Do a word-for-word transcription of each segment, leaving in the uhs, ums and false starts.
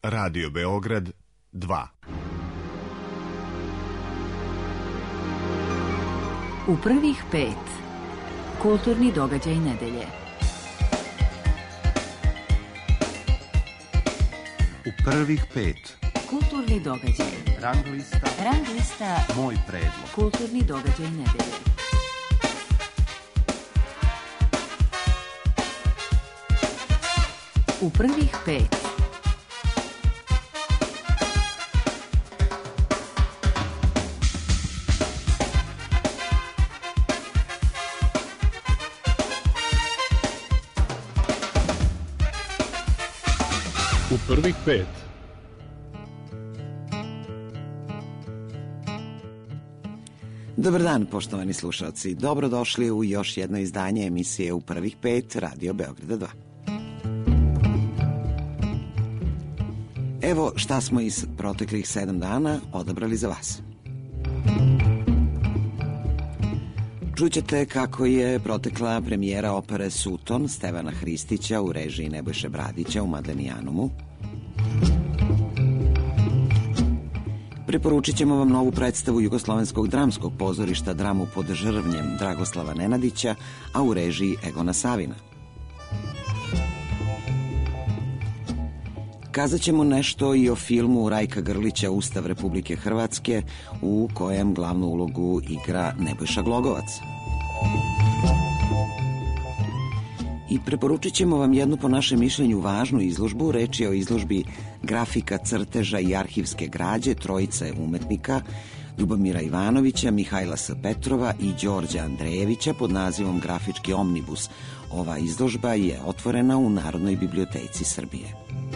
Radio Beograd dva. U prvih pet. Kulturni događaj nedelje. U prvih pet. Kulturni događaj. Rang lista. Rang lista. Moj predlog. Kulturni događaj nedelje. U prvih pet. U prvih pet. Dobar dan, poštovani slušalci. Dobrodošli u još jedno izdanje emisije U prvih pet Radio Beograda dva. Evo šta smo iz proteklih sedam dana odabrali za vas. Čućete kako je protekla premijera opere Suton Stevana Hristića u režiji Nebojše Bradića u Madlenijanumu. Preporučit ćemo vam novu predstavu Jugoslovenskog dramskog pozorišta Dramu pod žrvnjem Dragoslava Nenadića, a u režiji Egona Savina. Kazat ćemo nešto i o filmu Rajka Grlića Ustav Republike Hrvatske, u kojem glavnu ulogu igra Nebojša Glogovac. I preporučit ćemo vam jednu po našem mišljenju važnu izložbu. Reč je o izložbi grafika, crteža i arhivske građe trojice umetnika Ljubomira Ivanovića, Mihajla S. Petrova i Đorđa Andrejevića pod nazivom Grafički omnibus. Ova izložba je otvorena u Narodnoj biblioteci Srbije.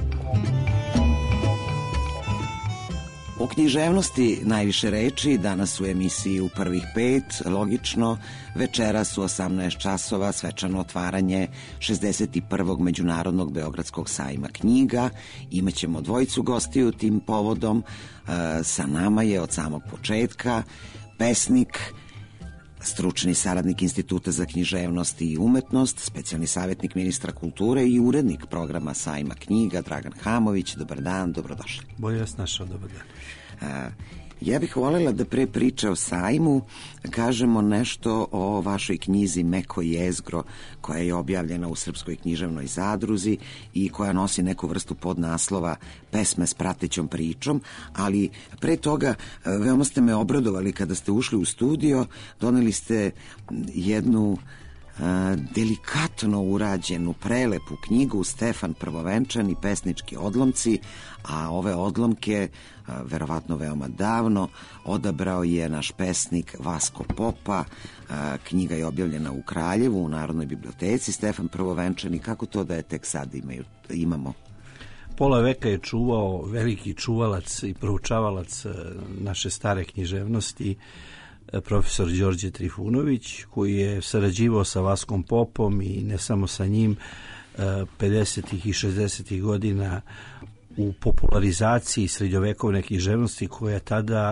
O književnosti najviše reči danas u emisiji U prvih pet, logično, večeras u osamnaest časova svečano otvaranje šezdeset prvog Međunarodnog Beogradskog sajma knjiga. Imaćemo dvojicu gostiju tim povodom. E, sa nama je od samog početka pesnik, stručni saradnik Instituta za književnost i umetnost, specijalni savjetnik ministra kulture i urednik programa sajma knjiga Dragan Hamović. Dobar dan, dobrodošli. Bolje vas našao, dobar dan. A, ja bih voljela da pre priče o sajmu kažemo nešto o vašoj knjizi Meko jezgro, koja je objavljena u Srpskoj književnoj zadruzi i koja nosi neku vrstu podnaslova Pesme s pratećom pričom, ali pre toga veoma ste me obradovali kada ste ušli u studio, doneli ste jednu a, delikatno urađenu, prelepu knjigu Stefan Prvovenčani, pesnički odlomci, a ove odlomke, a, verovatno veoma davno, odabrao je naš pesnik Vasko Popa. A, knjiga je objavljena u Kraljevu, u Narodnoj biblioteci. Stefan Prvovenčani, kako to da je tek sad imaju, imamo? Pola veka je čuvao veliki čuvalac i proučavalac naše stare književnosti, profesor Đorđe Trifunović, koji je sarađivao sa Vaskom Popom i ne samo sa njim pedesetih i šezdesetih godina u popularizaciji srednjovekovne književnosti, koja tada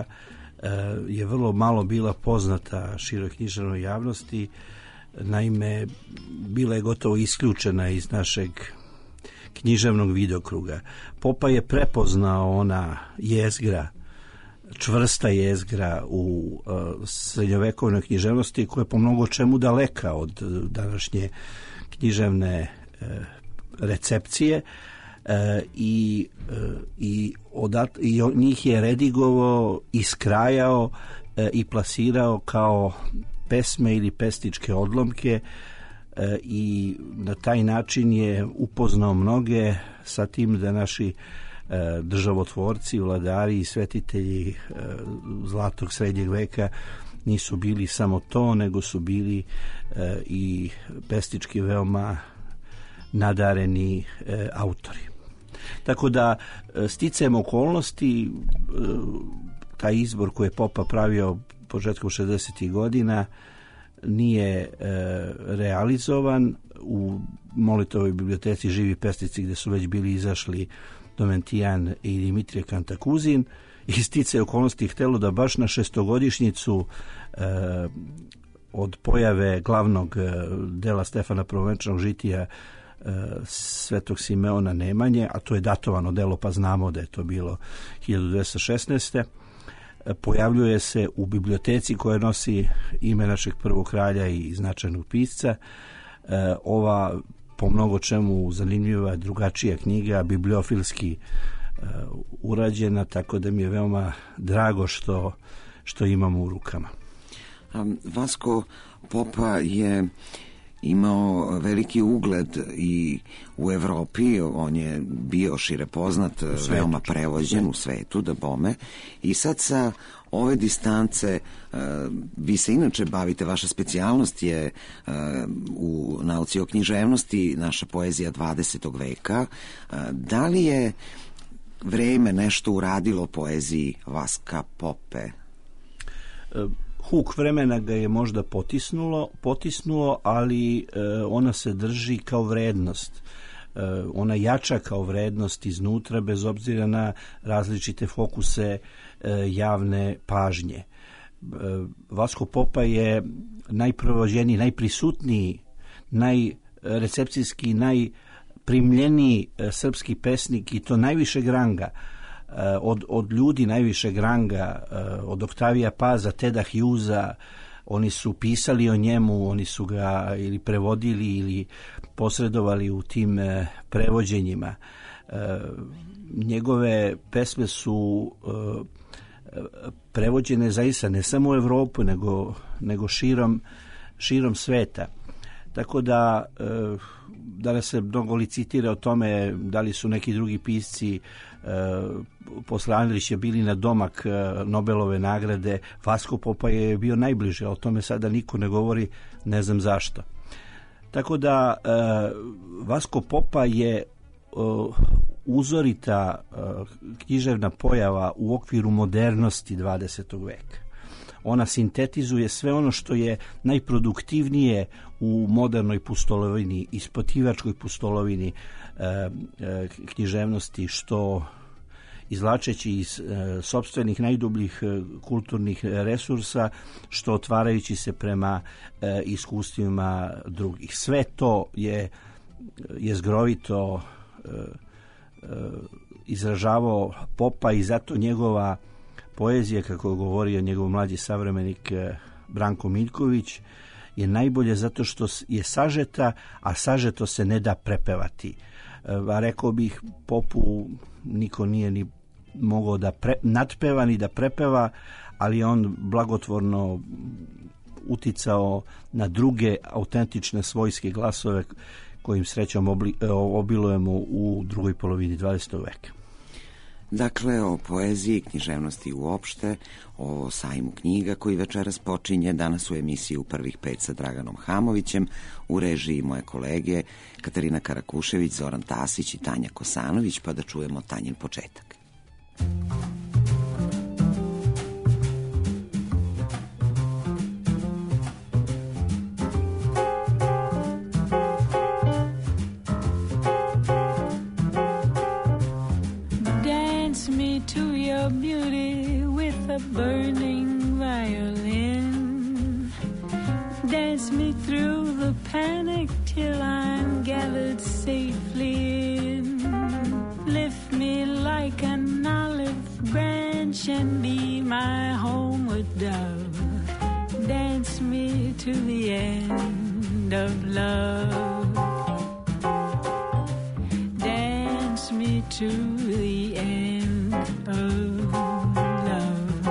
je vrlo malo bila poznata široj književnoj javnosti. Naime, bila je gotovo isključena iz našeg književnog vidokruga. Popa je prepoznao ona jezgra, čvrsta jezgra u uh, srednjovekovnoj književnosti, koja je po mnogo čemu daleka od uh, današnje književne uh, recepcije uh, i, uh, i, odat, i njih je redigovao, iskrajao uh, i plasirao kao pesme ili pesničke odlomke uh, i na taj način je upoznao mnoge sa tim da naši državotvorci, vladari i svetitelji zlatog srednjeg veka nisu bili samo to, nego su bili i pesnički veoma nadareni autori. Tako da sticajem okolnosti taj izbor koji je Popa pravio početkom šezdesetih godina nije realizovan. U Molitovoj biblioteci Živi pesnici, gde su već bili izašli Domentijan i Dimitrije Kantakuzin, i sticajem okolnosti htelo da baš na šestogodišnjicu e, od pojave glavnog e, dela Stefana Prvovenčanog žitija Svetog Simeona Nemanje, a to je datovano delo, pa znamo da je to bilo hiljadu dvesta šesnaeste. Pojavljuje se u biblioteci koja nosi ime našeg prvog kralja i značajnog pisca. Ova po mnogo čemu zanimljiva drugačija knjiga, bibliofilski urađena, tako da mi je veoma drago što, što imamo u rukama. Vasko Popa je imao veliki ugled i u Evropi, on je bio šire poznat, veoma prevođen u svetu, da bome, i sad sa ove distance, vi se inače bavite, vaša specijalnost je u nauci o književnosti, naša poezija dvadesetog veka. Da li je vreme nešto uradilo poeziji Vaska Pope? Huk vremena ga je možda potisnulo, potisnulo, ali e, ona se drži kao vrednost. E, ona jača kao vrednost iznutra, bez obzira na različite fokuse e, javne pažnje. E, Vasko Popa je najprovođeniji, najprisutniji, najrecepcijski, najprimljeniji e, srpski pesnik, i to najvišeg ranga. Od, od ljudi najvišeg ranga, od Oktavija Paza, Teda Hughesa, oni su pisali o njemu, oni su ga ili prevodili ili posredovali u tim prevođenjima. Njegove pesme su prevođene zaista ne samo u Evropu, nego, nego širom, širom sveta. Tako da danas se mnogo licitira o tome da li su neki drugi pisci posle Andrića bili na domak Nobelove nagrade. Vasko Popa je bio najbliže, o tome sada niko ne govori, ne znam zašto. Tako da Vasko Popa je uzorita književna pojava u okviru modernosti dvadesetog veka. Ona sintetizuje sve ono što je najproduktivnije u modernoj pustolovini, ispitivačkoj pustolovini e, e, književnosti, što izvlačeći iz e, sopstvenih najdubljih e, kulturnih resursa, što otvarajući se prema e, iskustvima drugih. Sve to je, je zgrovito e, e, izražavao Popa, i zato njegova poezija, kako je govorio njegov mlađi savremenik Branko Miljković, je najbolje zato što je sažeta, a sažeto se ne da prepevati. A rekao bih, Popu niko nije ni mogao da pre, nadpeva ni da prepeva, ali on blagotvorno uticao na druge autentične svojske glasove kojim srećom obli, obilujemo u drugoj polovini dvadesetog veka. Dakle, o poeziji, književnosti uopšte, o sajmu knjiga koji večeras počinje danas u emisiji U prvih pet sa Draganom Hamovićem, u režiji moje kolege Katarina Karakušević, Zoran Tasić i Tanja Kosanović, pa da čujemo Tanjin početak. Beauty with a burning violin. Dance me through the panic till I'm gathered safely in. Lift me like an olive branch and be my homeward dove. Dance me to the end of love. Dance me to the end of love.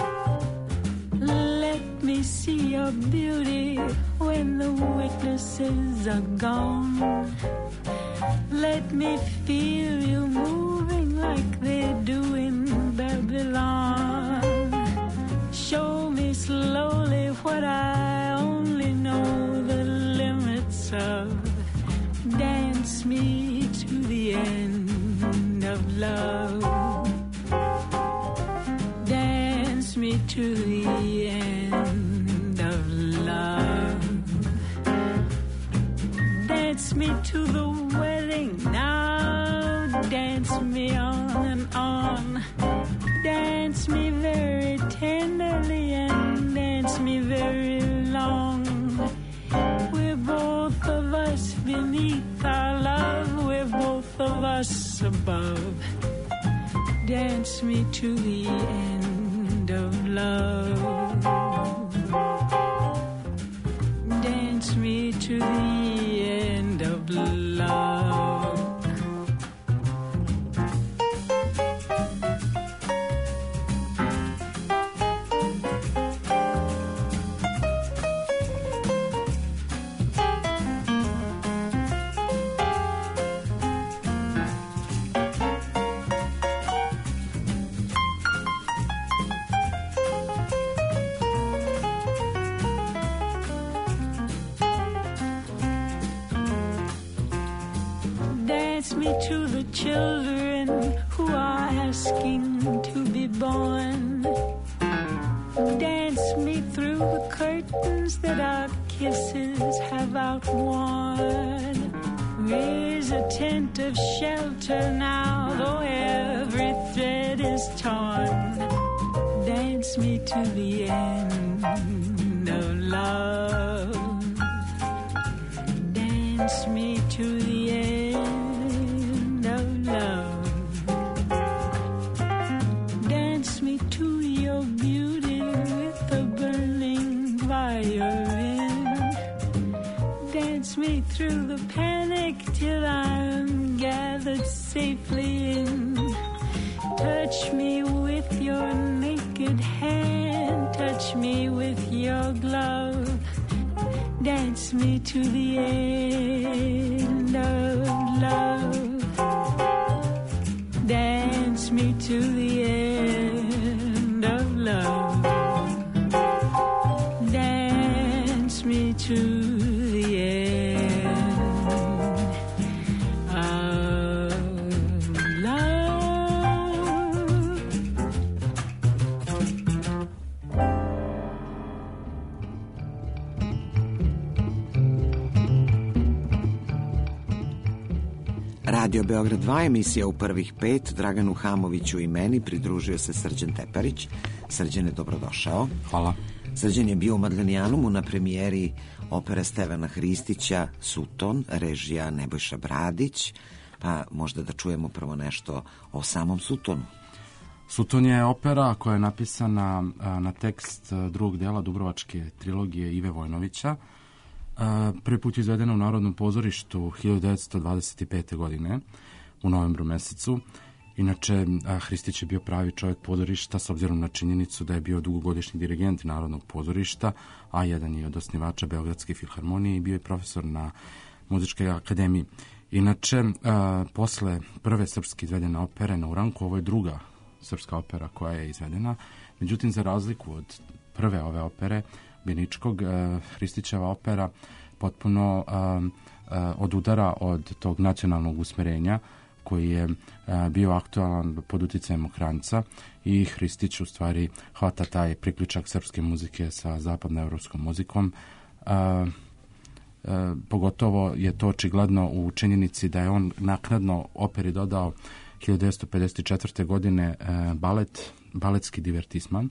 Let me see your beauty when the witnesses are gone. Let me feel you moving like they do in Babylon. Show me slowly what I only know the limits of. Dance me to the end of love. Dance me to the end of love. Dance me to the wedding now. Dance me on and on. Dance me very tenderly and dance me very long. We're both of us beneath our both of us above. Dance me to the end of love. Dance me to the end of love. Me to the children who are asking to be born. Dance me through the curtains that our kisses have outworn. Raise a tent of shelter now, though every thread is torn. Dance me to the end of love. Dance me to the end of love. Dance me to your beauty with a burning violin. Dance me through the panic till I'm gathered safely in. Touch me with your naked hand. Touch me with your glove. Dance me to the end of love. Dance me to the end of love. Dance me to the end of love. Radio Beograd dva, emisija U prvih pet. Draganu Hamoviću i meni pridružio se Srđan Teparić. Srđane, dobrodošao. Hvala. Srđan je bio u Madlenijanumu na premijeri opere Stevana Hristića Suton, režija Nebojša Bradić. Pa možda da čujemo prvo nešto o samom Sutonu. Suton je opera koja je napisana na tekst drugog dela Dubrovačke trilogije Ive Vojnovića. Prvi put je izvedena u Narodnom pozorištu hiljadu devetsto dvadeset pete. godine u novembru mesecu. Inače, Hristić je bio pravi čovjek pozorišta s obzirom na činjenicu da je bio dugogodišnji dirigent Narodnog pozorišta, a jedan je od osnivača Beogradske filharmonije i bio je profesor na Muzičkoj akademiji. Inače, posle prve srpske izvedene opere Na uranku, ovo je druga srpska opera koja je izvedena. Međutim, za razliku od prve ove opere, Beničkog, Hristićeva opera potpuno odudara od tog nacionalnog usmerenja koji je bio aktualan pod uticajem Okranjca i Hristić u stvari hvata taj priključak srpske muzike sa zapadnoevropskom muzikom. Pogotovo je to očigledno u činjenici da je on naknadno operi dodao hiljadu devetsto pedeset četvrte. godine balet, baletski divertisman,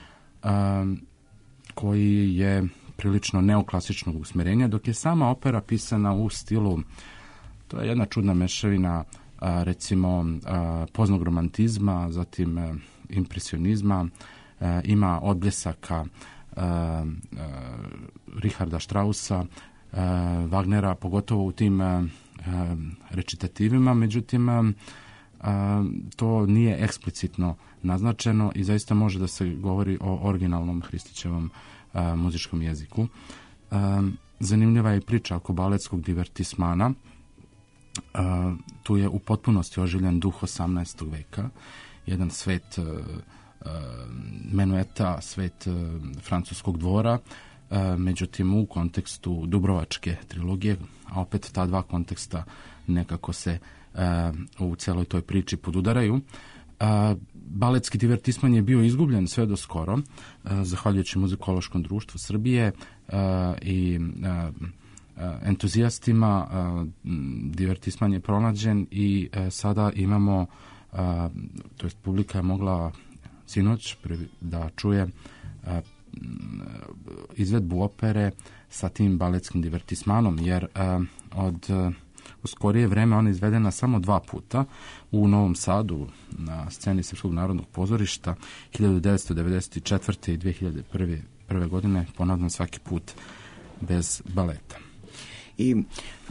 koji je prilično neoklasičnog usmerenja, dok je sama opera pisana u stilu, to je jedna čudna mešavina, a, recimo a, poznog romantizma, zatim a, impresionizma, a, ima odbljesaka a, a, Richarda Straussa, a, Wagnera, pogotovo u tim a, a, recitativima, međutim a, a, to nije eksplicitno naznačeno i zaista može da se govori o originalnom Hristićevom a, muzičkom jeziku. A, zanimljiva je priča oko baletskog divertismana. A, tu je u potpunosti oživljen duh osamnaestog veka, jedan svet a, a, menueta, svet a, francuskog dvora, a, međutim u kontekstu Dubrovačke trilogije, a opet ta dva konteksta nekako se a, u celoj toj priči podudaraju. A, baletski divertisman je bio izgubljen sve do skoro, a, zahvaljujući Muzikološkom društvu Srbije a, i a, entuzijastima. Divertisman je pronađen i sada imamo, to jest publika je mogla sinoć da čuje izvedbu opere sa tim baletskim divertismanom, jer od skorije vreme ona je izvedena samo dva puta u Novom Sadu na sceni Srpskog narodnog pozorišta hiljadu devetsto devedeset četvrte. i dve hiljade prve. godine, ponavljam svaki put bez baleta. I e,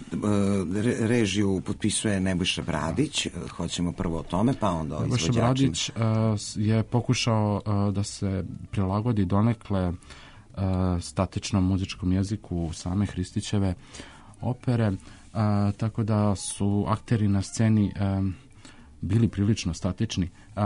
režiju potpisuje Nebojša Bradić, hoćemo prvo o tome, pa onda o izvođačima. Nebojša Bradić uh, je pokušao uh, da se prilagodi donekle uh, statičnom muzičkom jeziku same Hristićeve opere, uh, tako da su akteri na sceni uh, bili prilično statični. Uh,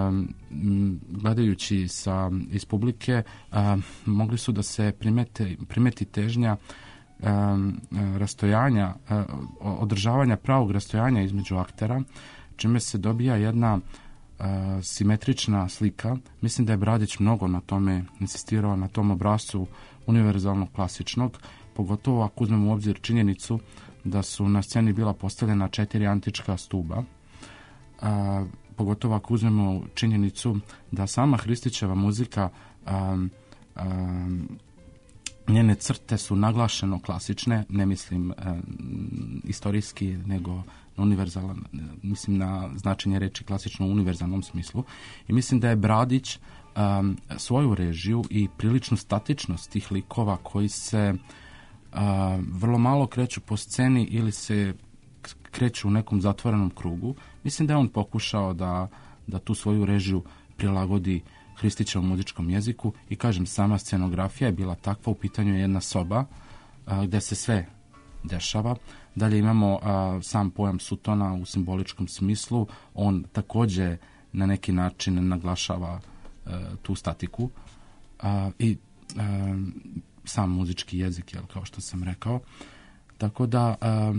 gledajući sa, iz publike, uh, mogli su da se primete, primeti težnja Um, rastojanja, uh, održavanja pravog rastojanja između aktera, čime se dobija jedna uh, simetrična slika. Mislim da je Bradić mnogo na tome insistirao, na tom obrascu univerzalnog klasičnog, pogotovo ako uzmemo u obzir činjenicu da su na sceni bila postavljena četiri antička stuba, uh, pogotovo ako uzmemo činjenicu da sama Hristićeva muzika um, um, njene crte su naglašeno klasične, ne mislim e, istorijski, nego univerzalan, mislim na značenje reči klasično u univerzalnom smislu. I mislim da je Bradić um, svoju režiju i priličnu statičnost tih likova koji se uh, vrlo malo kreću po sceni ili se kreću u nekom zatvorenom krugu, mislim da je on pokušao da, da tu svoju režiju prilagodi Hristićevom muzičkom jeziku i kažem, sama scenografija je bila takva, u pitanju je jedna soba a, gde se sve dešava. Dalje imamo a, sam pojam sutona u simboličkom smislu, on takođe na neki način naglašava a, tu statiku a, i a, sam muzički jezik, jel, kao što sam rekao. Tako da a,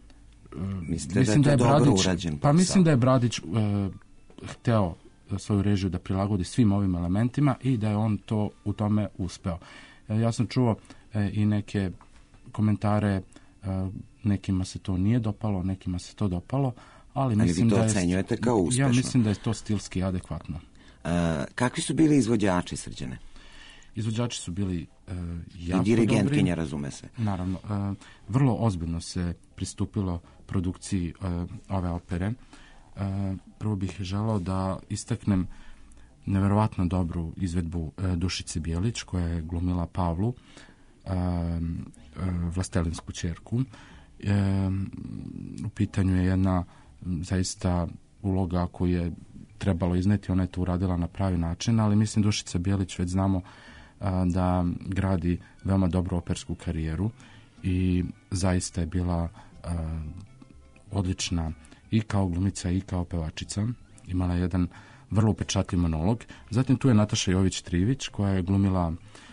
Mislite mislim da je to da je dobro Bradić, urađen pa mislim da je Bradić a, hteo svoju režiju da prilagodi svim ovim elementima i da je on to u tome uspeo. E, ja sam čuo e, i neke komentare, e, nekima se to nije dopalo, nekima se to dopalo, ali, ali mislim vi to da je, ocenjujete kao uspešno. Ja mislim da je to stilski adekvatno. E, kakvi su bili izvođači, Srđane? Izvođači su bili e, jako I dirigentkinja, dobri. razume se. Naravno. E, vrlo ozbiljno se pristupilo produkciji e, ove opere. E, prvo bih želao da istaknem neverovatno dobru izvedbu e, Dušice Bijelić, koja je glumila Pavlu, e, e, vlastelinsku ćerku. E, u pitanju je jedna zaista uloga koju je trebalo izneti, ona je to uradila na pravi način, ali mislim Dušica Bijelić već znamo a, da gradi veoma dobru opersku karijeru i zaista je bila a, odlična i kao glumica i kao pevačica. Imala je jedan vrlo upečatljiv monolog. Zatim tu je Nataša Jović-Trivić, koja je glumila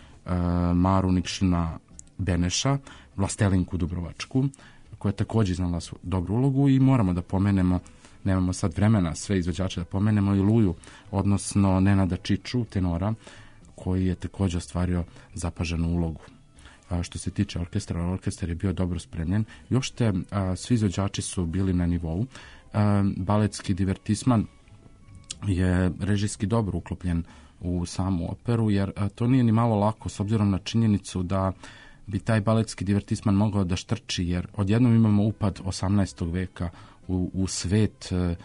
a, Maru Nikšina Beneša, vlastelinku Dubrovačku, koja je također znala dobru ulogu i moramo da pomenemo, nemamo sad vremena sve izvođače da pomenemo, i Luju, odnosno Nenada Čiču, tenora, koji je također ostvario zapaženu ulogu. A što se tiče orkestra, orkestar je bio dobro spremljen. I uopšte a, svi izvođači su bili na nivou. A, baletski divertisman je režijski dobro uklopljen u samu operu, jer a, to nije ni malo lako, s obzirom na činjenicu da bi taj baletski divertisman mogao da štrči, jer odjednom imamo upad osamnaestog veka u, u svet e,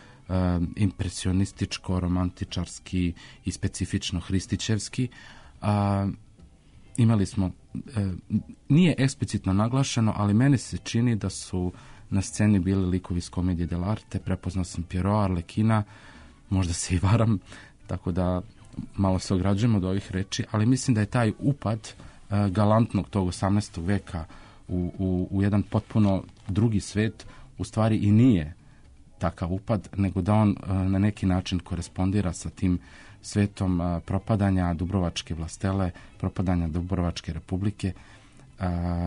impresionističko, romantičarski i specifično hristićevski. A, imali smo, e, nije eksplicitno naglašeno, ali meni se čini da su na sceni bili likovi iz komedije dell'arte, prepoznao sam Pierrot, Arlekina, možda se i varam, tako da malo se ograđujemo od ovih reči, ali mislim da je taj upad e, galantnog tog osamnaestog veka u, u, u jedan potpuno drugi svet u stvari i nije takav upad, nego da on e, na neki način korespondira sa tim svetom e, propadanja Dubrovačke vlastele, propadanja Dubrovačke republike. E,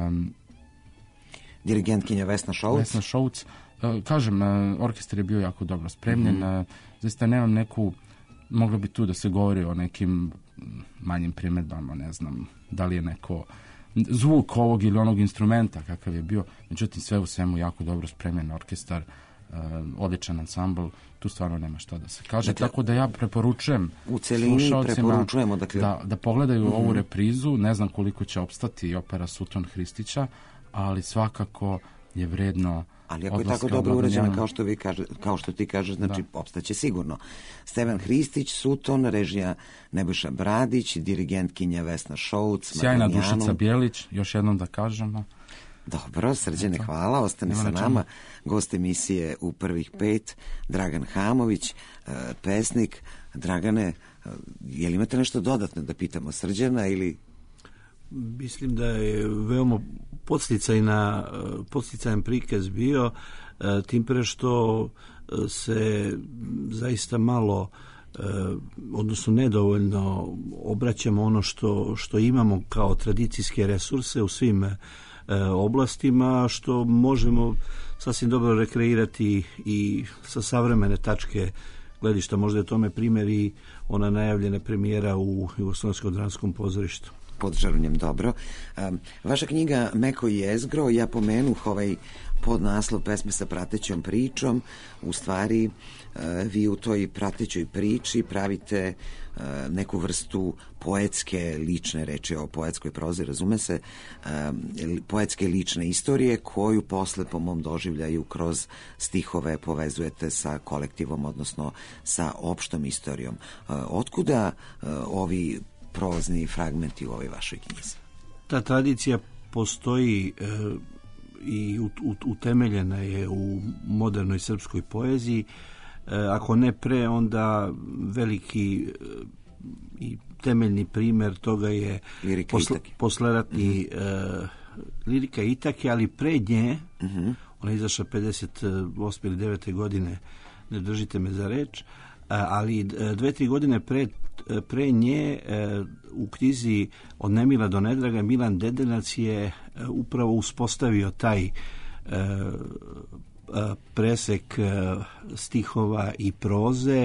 Dirigentkinja Vesna Šouc. Vesna Šouc. E, kažem, e, orkestar je bio jako dobro spremljen. Mm-hmm. E, zaista nemam neku, moglo bi tu da se govori o nekim manjim primedbama, ne znam da li je neko zvuk ovog ili onog instrumenta kakav je bio, međutim sve u svemu jako dobro spremljen orkestar, uh, odličan ansambl, tu stvarno nema šta da se kaže, dakle, tako da ja preporučujem u celini preporučujemo dakle, da, da pogledaju mm-hmm. ovu reprizu. Ne znam koliko će opstati opera Suton Hristića, ali svakako je vredno. Ali ako je odlaska tako u dobro urađena Blagonjanu. kao što vi kaže, kao što ti kažeš, znači opstaće sigurno. Stevan Hristić, Suton, režija Nebojša Bradić, dirigentkinja Vesna Šouc, Sjajna Marinjanu. Dušica Bjelić, još jednom da kažemo. Dobro, Srđane, hvala, ostani Nema sa na čemu. nama. Gost emisije u prvih pet, Dragan Hamović, e, pesnik. Dragane, e, je li imate nešto dodatno da pitamo Srđana ili... Mislim da je veoma podsticajna, podsticajan prikaz bio, e, tim pre što e, se zaista malo, e, odnosno nedovoljno obraćamo ono što, što imamo kao tradicijske resurse u svim e, oblastima, što možemo sasvim dobro rekreirati i sa savremene tačke gledišta. Možda je tome primjer i ona najavljena premijera u Jugoslovenskom dramskom pozorištu. Pod žarunjem, dobro. Um, vaša knjiga Meko jezgro, ja pomenuh ovaj podnaslov pesme sa pratećom pričom. U stvari, uh, vi u toj pratećoj priči pravite uh, neku vrstu poetske lične reči, o poetskoj prozi, razume se, um, poetske lične istorije koju posle po mom doživljaju kroz stihove povezujete sa kolektivom, odnosno sa opštom istorijom. Uh, otkuda uh, ovi prozni fragmenti u ovoj vašoj knjizi? Ta tradicija postoji e, i utemeljena je u modernoj srpskoj poeziji. E, ako ne pre, onda veliki e, i temeljni primer toga je posle, posleratni mm-hmm. e, lirika Itake, ali pre nje, mm-hmm. ona je izašla pedeset osme ili devete godine, ne držite me za reč, ali dve, tri godine pre, pre nje u knjizi Od nemila do nedraga Milan Dedenac je upravo uspostavio taj presek stihova i proze,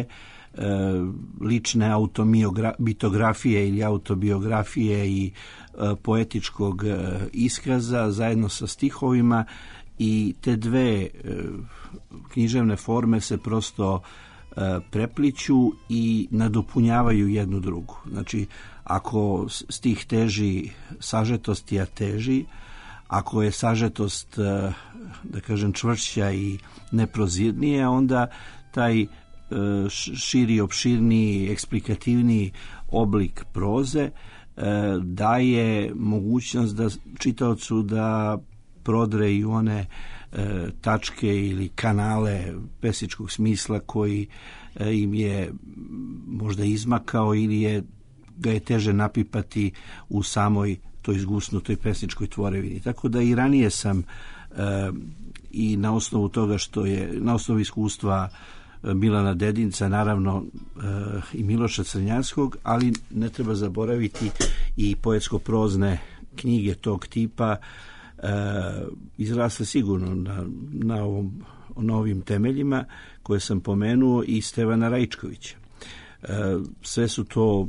lične autobiografije ili autobiografije i poetičkog iskaza zajedno sa stihovima, i te dve književne forme se prosto prepliću i nadopunjavaju jednu drugu. Znači, ako stih teži sažetosti, a teži, ako je sažetost, da kažem, čvršća i neprozirnije, onda taj širi, opširniji, eksplikativniji oblik proze daje mogućnost da čitaocu da prodre i one e, tačke ili kanale pesničkog smisla koji e, im je možda izmakao ili je ga je teže napipati u samoj toj zgusnutoj pesničkoj tvorevini. Tako da i ranije sam e, i na osnovu toga što je, na osnovu iskustva Milana Dedinca, naravno e, i Miloša Crnjanskog, ali ne treba zaboraviti i poetsko-prozne knjige tog tipa, E, izrasle sigurno na, na, ovom, na ovim temeljima koje sam pomenuo i Stevana Raičkovića. E, sve su to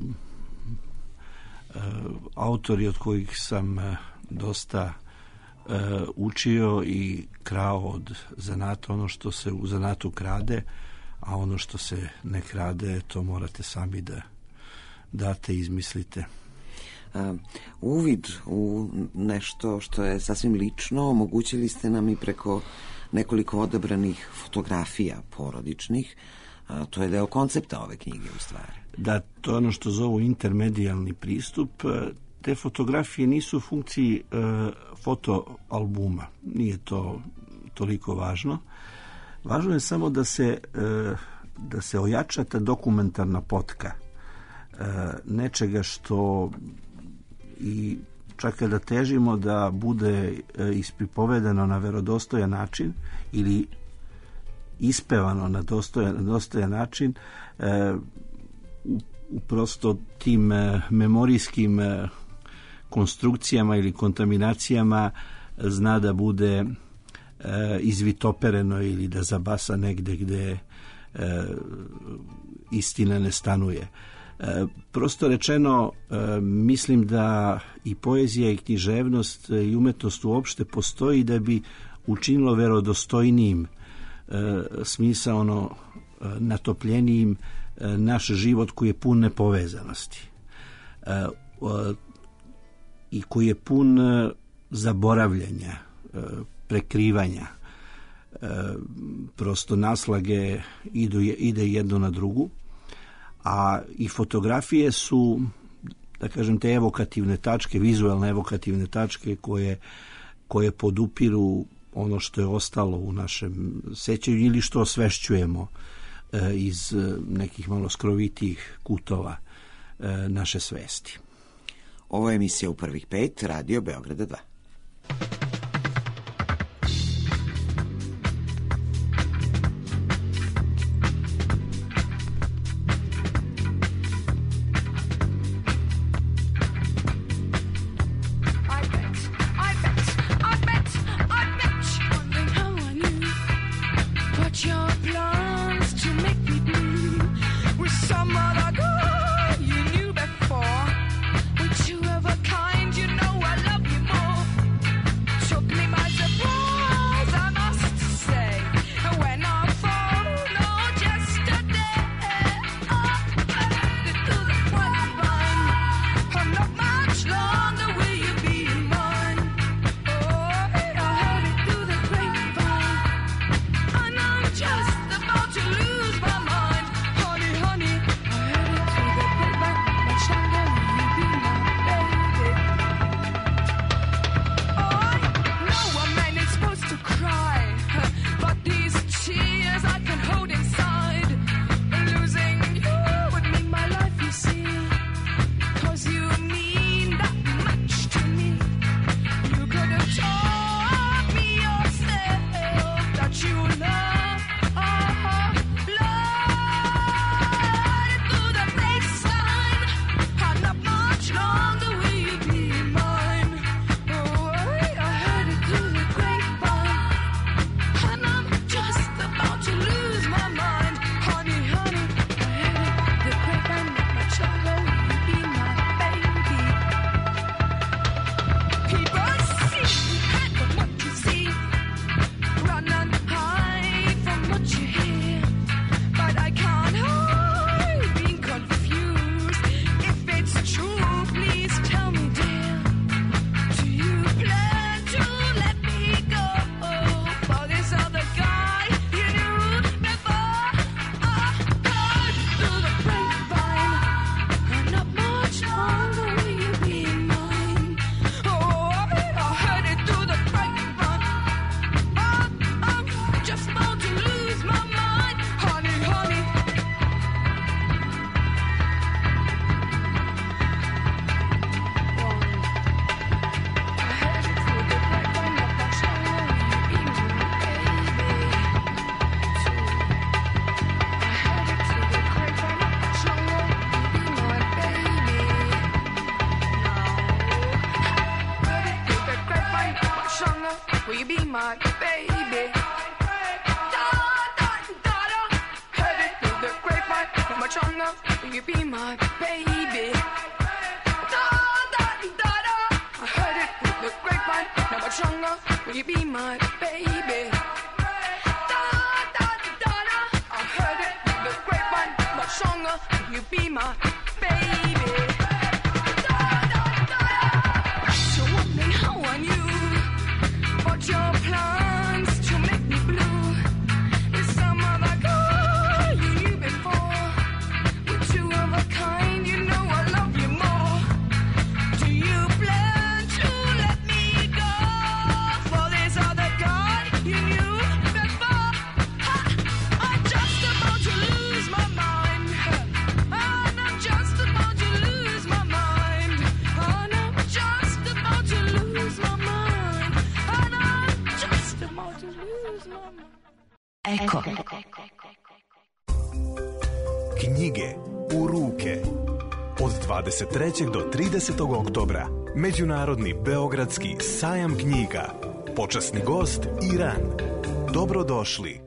e, autori od kojih sam e, dosta e, učio i krao od zanata. Ono što se u zanatu krade, a ono što se ne krade, to morate sami da date, izmislite. Uh, uvid u nešto što je sasvim lično omogućili ste nam i preko nekoliko odabranih fotografija porodičnih. Uh, to je deo koncepta ove knjige u stvari. Da, to je ono što zovu intermedijalni pristup. Te fotografije nisu u funkciji uh, fotoalbuma. Nije to toliko važno. Važno je samo da se, uh, da se ojača ta dokumentarna potka uh, nečega što i čak kada težimo da bude ispripovedano na verodostojan način ili ispevano na dostojan, na dostojan način, e, u, u prosto tim e, memorijskim e, konstrukcijama ili kontaminacijama zna da bude e, izvitopereno ili da zabasa negde gde e, istina ne stanuje. E, prosto rečeno, e, mislim da i poezija i književnost i umetnost uopšte postoji da bi učinilo verodostojnijim e, smisaono e, natopljenijim e, naš život koji je pun nepovezanosti e, e, i koji je pun e, zaboravljanja, e, prekrivanja. E, prosto naslage idu, ide jedno na drugu, a i fotografije su, da kažem, te evokativne tačke, vizualne evokativne tačke koje, koje podupiru ono što je ostalo u našem sećanju ili što osvešćujemo e, iz nekih malo skrovitijih kutova e, naše svesti. Ovo je emisija U prvih pet, Radio Beograda dva. Eko. Knjige u ruke. Od dvadeset trećeg do tridesetog oktobra Međunarodni beogradski sajam knjiga. Počasni gost Iran. Dobrodošli.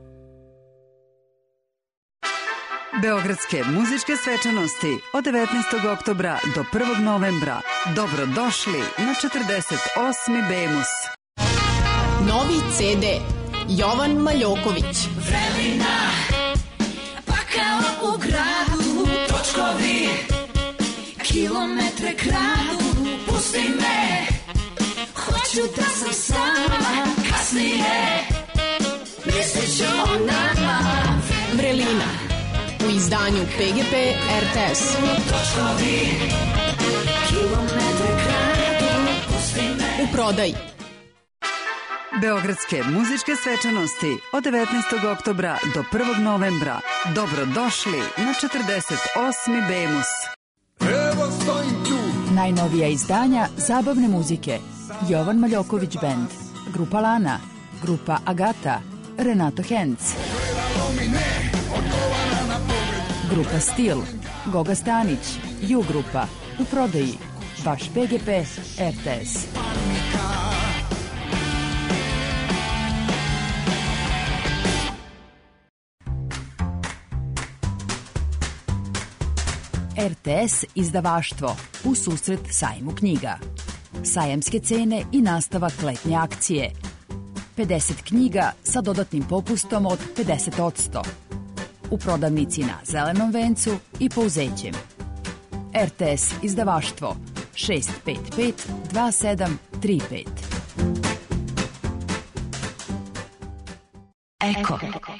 Beogradske muzičke svečanosti od devetnaestog oktobra do prvog novembra. Dobrodošli na četrdeset osmi Bemus. Novi ce de Jovan Maljoković. Vrelina, pakao u gradu, točkovi, kilometre kradu, pusti me, hoću Znaću da sam sama, kasnije mislit ću o nama. Vrelina u izdanju P G P R T S. U prodaji Beogradske muzičke svečanosti od devetnaestog oktobra do prvog novembra. Dobrodošli na četrdeset osmi Bemus. Evo stojim tu. Najnovija izdanja zabavne muzike. Jovan Maljoković Band, grupa Lana, grupa Agata, Renato Henc, grupa Stil, Goga Stanić, Ju grupa, u prodaji, vaš P G P R T S. R T S izdavaštvo u susret sajmu knjiga. Sajamske cene i nastavak letnje akcije. pedeset knjiga sa dodatnim popustom od pedeset posto. U prodavnici na Zelenom vencu i Pouzećem. R T S izdavaštvo šest pet pet dva sedam tri pet. Eko.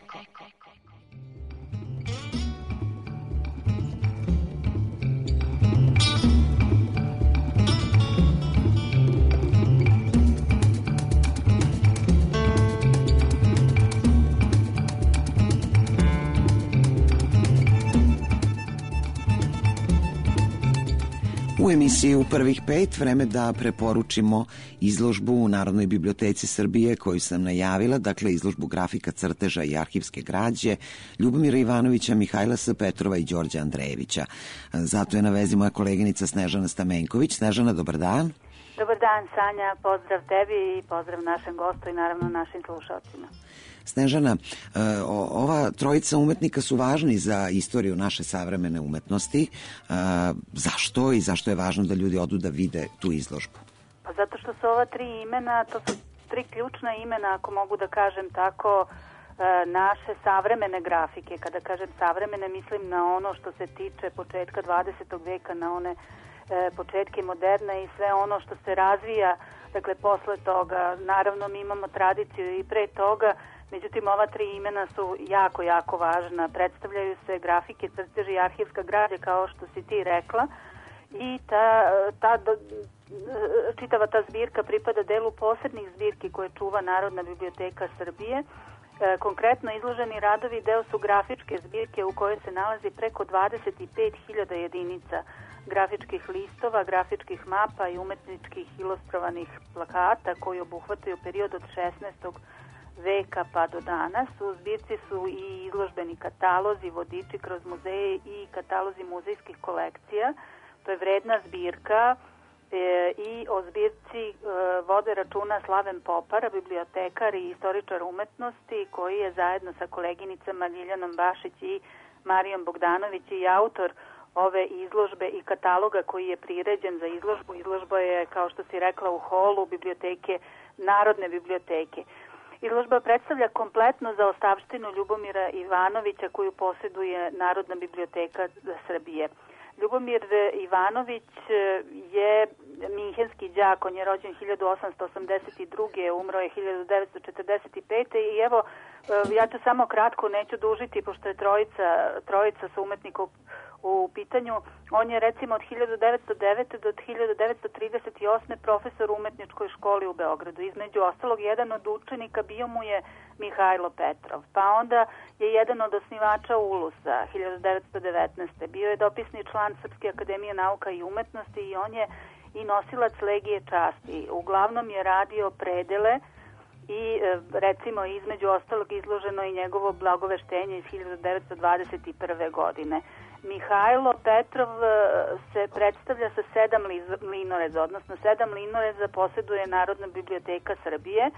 U emisiji U prvih pet vreme da preporučimo izložbu u Narodnoj biblioteci Srbije koju sam najavila, dakle izložbu grafika, crteža i arhivske građe Ljubomira Ivanovića, Mihajla S. Petrova i Đorđa Andrejevića. Zato je na vezi moja koleginica Snežana Stamenković. Snežana, dobar dan. Dobar dan, Sanja, pozdrav tebi i pozdrav našem gostu i naravno našim slušalcima. Snežana, ova trojica umetnika su važni za istoriju naše savremene umetnosti. Zašto i zašto je važno da ljudi odu da vide tu izložbu? Pa zato što su ova tri imena, to su tri ključna imena, ako mogu da kažem tako, naše savremene grafike. Kada kažem savremene, mislim na ono što se tiče početka dvadesetog veka, na one početke moderne i sve ono što se razvija, dakle, posle toga. Naravno, mi imamo tradiciju i pre toga. Međutim, ova tri imena su jako, jako važna. Predstavljaju se grafike, crteži i arhivska građa, kao što si ti rekla. I ta, ta, čitava ta zbirka pripada delu posebnih zbirki koje čuva Narodna biblioteka Srbije. E, konkretno izloženi radovi deo su grafičke zbirke u kojoj se nalazi preko dvadeset pet hiljada jedinica grafičkih listova, grafičkih mapa i umetničkih ilustrovanih plakata koji obuhvataju period od šesnaestog veka pa do danas. U zbirci su i izložbeni katalozi, vodiči kroz muzeje i katalozi muzejskih kolekcija. To je vredna zbirka e, i o zbirci e, vode računa Slaven Popara, bibliotekar i istoričar umetnosti, koji je zajedno sa koleginicama Ljiljanom Bašić i Marijom Bogdanović i autor ove izložbe i kataloga koji je priređen za izložbu. Izložba je, kao što si rekla, u holu biblioteke, Narodne biblioteke. Izložba predstavlja kompletnu zaostavštinu Ljubomira Ivanovića koju posjeduje Narodna biblioteka Srbije. Ljubomir Ivanović je minhenski đak, on je rođen hiljadu osamsto osamdeset druge. umro je hiljadu devetsto četrdeset pete. i evo, ja ću samo kratko, neću dužiti, pošto je trojica, trojica su umetnika u, u pitanju. On je recimo od hiljadu devetsto devete. do hiljadu devetsto trideset osme. profesor u umetničkoj školi u Beogradu. Između ostalog, jedan od učenika bio mu je Mihajlo Petrov. Pa onda je jedan od osnivača Ulusa hiljadu devetsto devetnaeste. Bio je dopisni član Srpske akademije nauka i umetnosti i on je i nosilac Legije časti. Uglavnom je radio predele i recimo između ostalog izloženo i njegovo blagoveštenje iz hiljadu devetsto dvadeset prve. godine. Mihajlo Petrov se predstavlja sa sedam linoreza, odnosno sedam linoreza posjeduje Narodna biblioteka Srbije.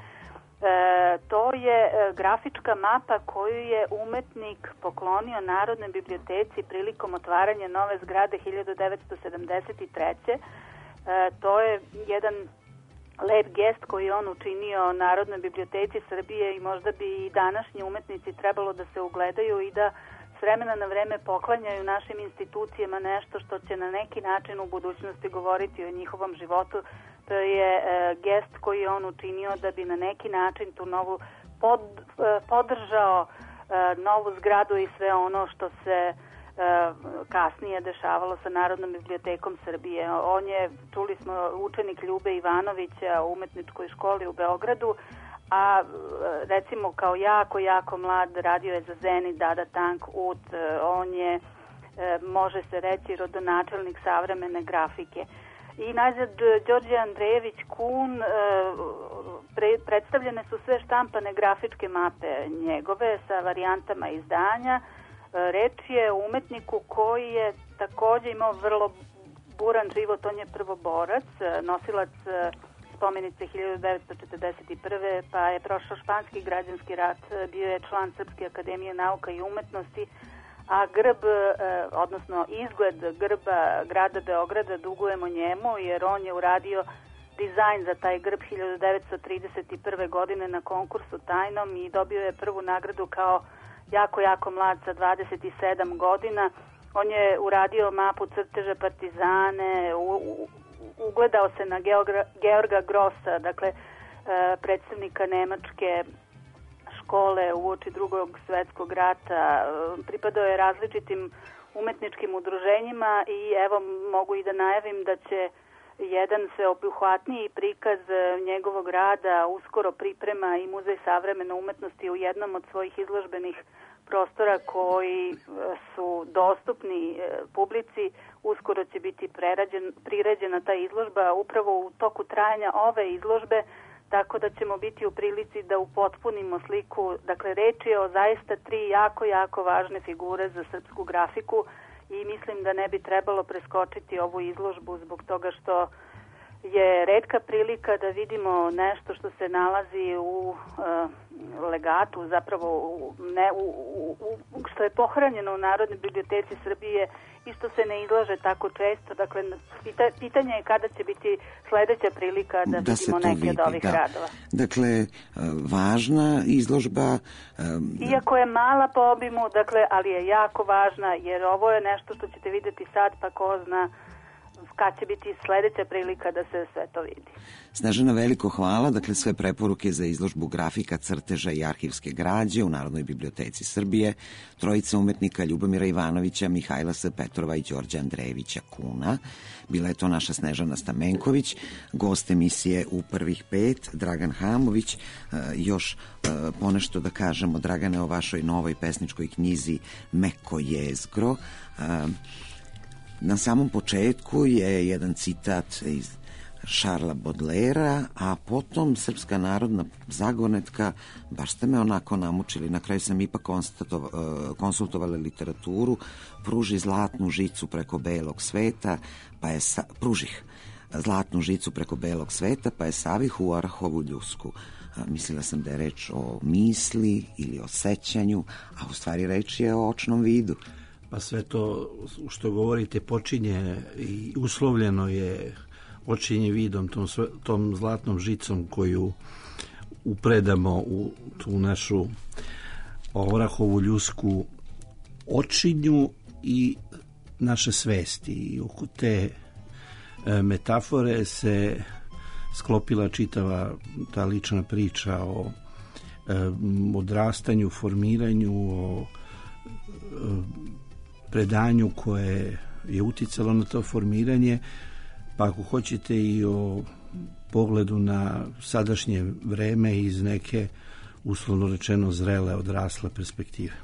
E, to je grafička mapa koju je umetnik poklonio Narodnoj biblioteci prilikom otvaranja nove zgrade hiljadu devetsto sedamdeset treće. E, to je jedan lep gest koji je on učinio Narodnoj biblioteci Srbije i možda bi i današnji umetnici trebalo da se ugledaju i da s vremena na vreme poklanjaju našim institucijama nešto što će na neki način u budućnosti govoriti o njihovom životu, što je e, gest koji je on učinio da bi na neki način tu novu pod, e, podržao e, novu zgradu i sve ono što se e, kasnije dešavalo sa Narodnom bibliotekom Srbije. On je, čuli smo, učenik Ljube Ivanovića u umetničkoj školi u Beogradu, a recimo kao jako, jako mlad radio je za Zenit, Dada Tank, U T, on je, može se reći, rodonačelnik savremene grafike. I najzad Đorđe Andrejević Kun, pre, predstavljene su sve štampane grafičke mape njegove sa varijantama izdanja. Reč je o umetniku koji je takođe imao vrlo buran život, on je prvoborac, nosilac spomenice hiljadu devetsto četrdeset prve. pa je prošao španski građanski rat, bio je član Srpske akademije nauka i umetnosti, a grb, odnosno izgled grba grada Beograda dugujemo njemu, jer on je uradio dizajn za taj grb hiljadu devetsto trideset prve. godine na konkursu tajnom i dobio je prvu nagradu kao jako, jako mlad sa dvadeset sedam godina. On je uradio mapu crteža Partizane, u, u, ugledao se na Georga, Georga Grossa, dakle predstavnika nemačke škole uoči drugog svetskog rata. Pripadao je različitim umetničkim udruženjima i evo mogu i da najavim da će jedan sveobuhvatniji prikaz njegovog rada uskoro priprema i Muzej savremene umetnosti u jednom od svojih izložbenih prostora koji su dostupni publici. Uskoro će biti prerađen, priređena ta izložba upravo u toku trajanja ove izložbe, tako da ćemo biti u prilici da upotpunimo sliku. Dakle, reč je o zaista tri jako, jako važne figure za srpsku grafiku i mislim da ne bi trebalo preskočiti ovu izložbu zbog toga što je retka prilika da vidimo nešto što se nalazi u uh, legatu, zapravo u, ne, u, u, u, što je pohranjeno u Narodnoj biblioteci Srbije i što se ne izlaže tako često. Dakle, pita, pitanje je kada će biti sledeća prilika da, da vidimo neke vidi, od ovih da. radova. Dakle, važna izložba... Um... Iako je mala po obimu, dakle, ali je jako važna, jer ovo je nešto što ćete videti sad, pa ko zna kad će biti sledeća prilika da se sve to vidi. Snežana, veliko hvala. Dakle, sve preporuke za izložbu grafika, crteža i arhivske građe u Narodnoj biblioteci Srbije, trojica umetnika Ljubomira Ivanovića, Mihajla S. Petrova i Đorđa Andrejevića Kuna. Bila je to naša Snežana Stamenković, gost emisije u prvih pet, Dragan Hamović. Još ponešto da kažemo, Dragane, o vašoj novoj pesničkoj knjizi Meko jezgro. Na samom početku je jedan citat iz Šarla Bodlera, a potom Srpska narodna zagonetka, baš ste me onako namučili, na kraju sam ipak konsultovala literaturu, pruži zlatnu žicu preko belog sveta, pa je sa, pružih zlatnu žicu preko belog sveta, pa je savih u Arahovu ljusku. Mislila sam da je reč o misli ili o sećanju, a u stvari reč je o očnom vidu. Pa sve to što govorite počinje i uslovljeno je očinje vidom, tom, tom zlatnom žicom koju upredamo u tu našu Orahovu ljusku očinju i naše svesti. I oko te e, metafore se sklopila čitava ta lična priča o e, odrastanju, formiranju, o e, predanju koje je uticalo na to formiranje, pa ako hoćete i o pogledu na sadašnje vreme iz neke, uslovno rečeno, zrele, odrasle perspektive.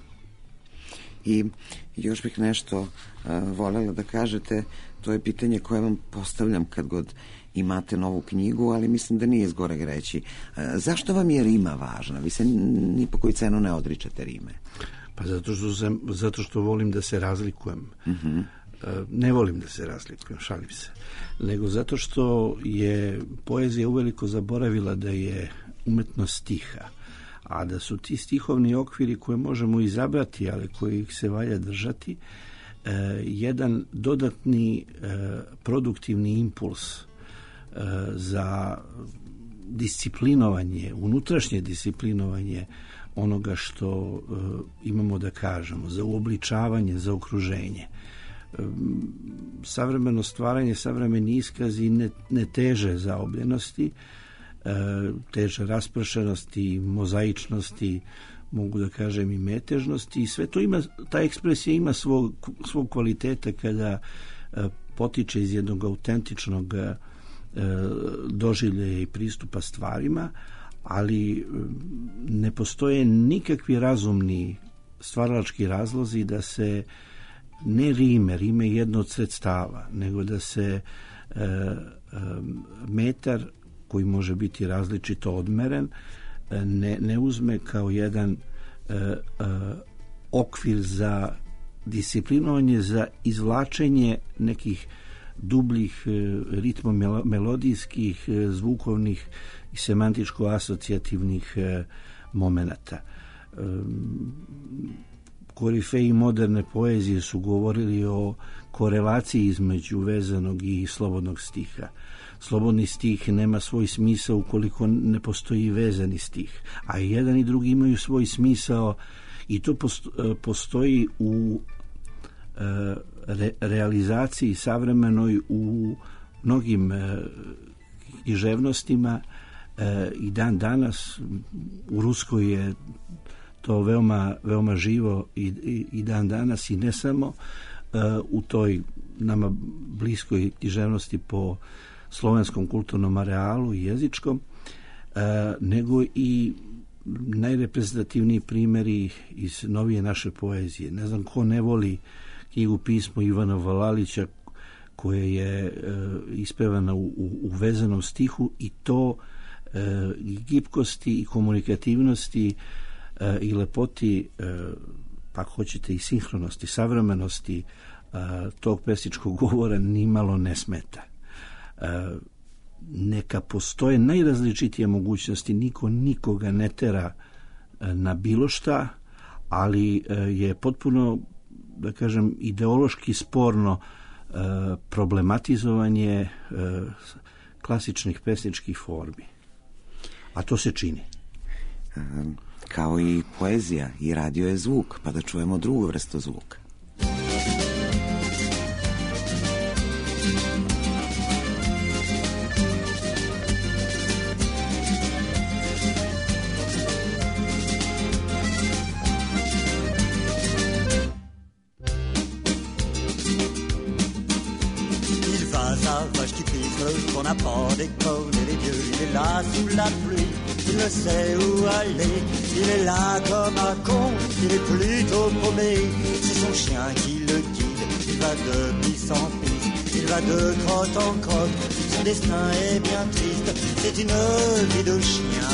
I još bih nešto uh, voljela da kažete, to je pitanje koje vam postavljam kad god imate novu knjigu, ali mislim da nije zgoreg reći. Uh, zašto vam je rima važna? Vi se ni po koju cenu ne odričete rime. Pa zato što, sam, zato što volim da se razlikujem. Uh-huh. Ne volim da se razlikujem, šalim se. Nego zato što je poezija uveliko zaboravila da je umetnost stiha, a da su ti stihovni okviri koje možemo izabrati, ali kojih se valja držati, eh, jedan dodatni eh, produktivni impuls eh, za disciplinovanje, unutrašnje disciplinovanje onoga što uh, imamo da kažemo, za uobličavanje, za okruženje. Um, savremeno stvaranje, savremeni iskazi ne, ne teže zaobljenosti, e, teže raspršenosti, mozaičnosti, mogu da kažem i metežnosti, i sve to ima, ta ekspresija ima svog, svog kvaliteta kada e, potiče iz jednog autentičnog e, doživljaja i pristupa stvarima, ali ne postoje nikakvi razumni stvaralački razlozi da se ne rime, rime je jedno od sredstava, nego da se e, e, metar koji može biti različito odmeren ne, ne uzme kao jedan e, e, okvir za disciplinovanje, za izvlačenje nekih dubljih ritmo melodijskih, zvukovnih i semantičko-asocijativnih momenata. Korifeji moderne poezije su govorili o korelaciji između vezanog i slobodnog stiha. Slobodni stih nema svoj smisao ukoliko ne postoji vezani stih, a i jedan i drugi imaju svoj smisao i to postoji u Re, realizaciji savremenoj u mnogim e, književnostima e, i dan danas u Ruskoj je to veoma, veoma živo i, i, i dan danas, i ne samo e, u toj nama bliskoj književnosti po slovenskom kulturnom arealu i jezičkom, e, nego i najreprezentativniji primjeri iz novije naše poezije. Ne znam ko ne voli knjigu Pismo Ivana Valalića, koje je e, ispevana u, u, u vezanom stihu, i to e, i gibkosti i komunikativnosti e, i lepoti, e, pa hoćete i sinhronosti, savremenosti e, tog pesničkog govora nimalo ne smeta. E, neka postoje najrazličitije mogućnosti, niko nikoga ne tera e, na bilo šta, ali e, je potpuno, da kažem, ideološki sporno e, problematizovanje e, klasičnih pesničkih formi. A to se čini. E, kao i poezija, i radio je zvuk, pa da čujemo drugu vrstu zvuka. Qu'on n'a pas d'école et les dieux, il est là sous la pluie, il ne sait où aller, il est là comme un con, il est plutôt paumé, c'est son chien qui le guide, il va de piste en piste, il va de crotte en crotte, son destin est bien triste, c'est une vie de chien.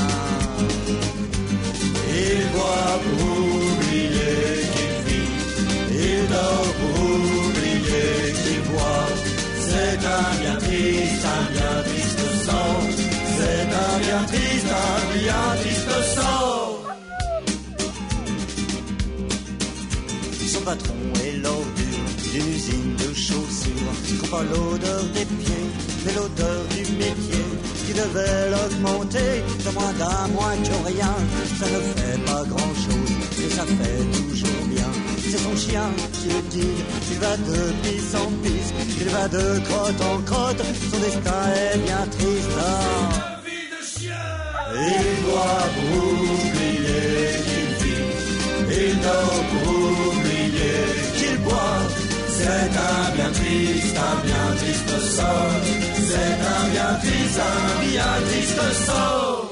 Il boit pour oublier qu'il vit, il dort pour oublier qu'il boit. C'est un bien triste, un bien triste sort. C'est un bien triste, un bien triste sort. Son patron est l'ordure d'une usine de chaussures. Qu'on pas l'odeur des pieds, mais l'odeur du métier qui devait l'augmenter de moins d'un moins que rien. Ça ne fait pas grand chose, mais ça fait toujours bien. C'est son chien qui le guide, il va de piste en piste, il va de crotte en crotte, son destin est bien triste. Il doit pour oublier qu'il vit, il dort pour oublier qu'il boit. C'est un bien triste, un bien triste sort. C'est un bien triste, un bien triste sort.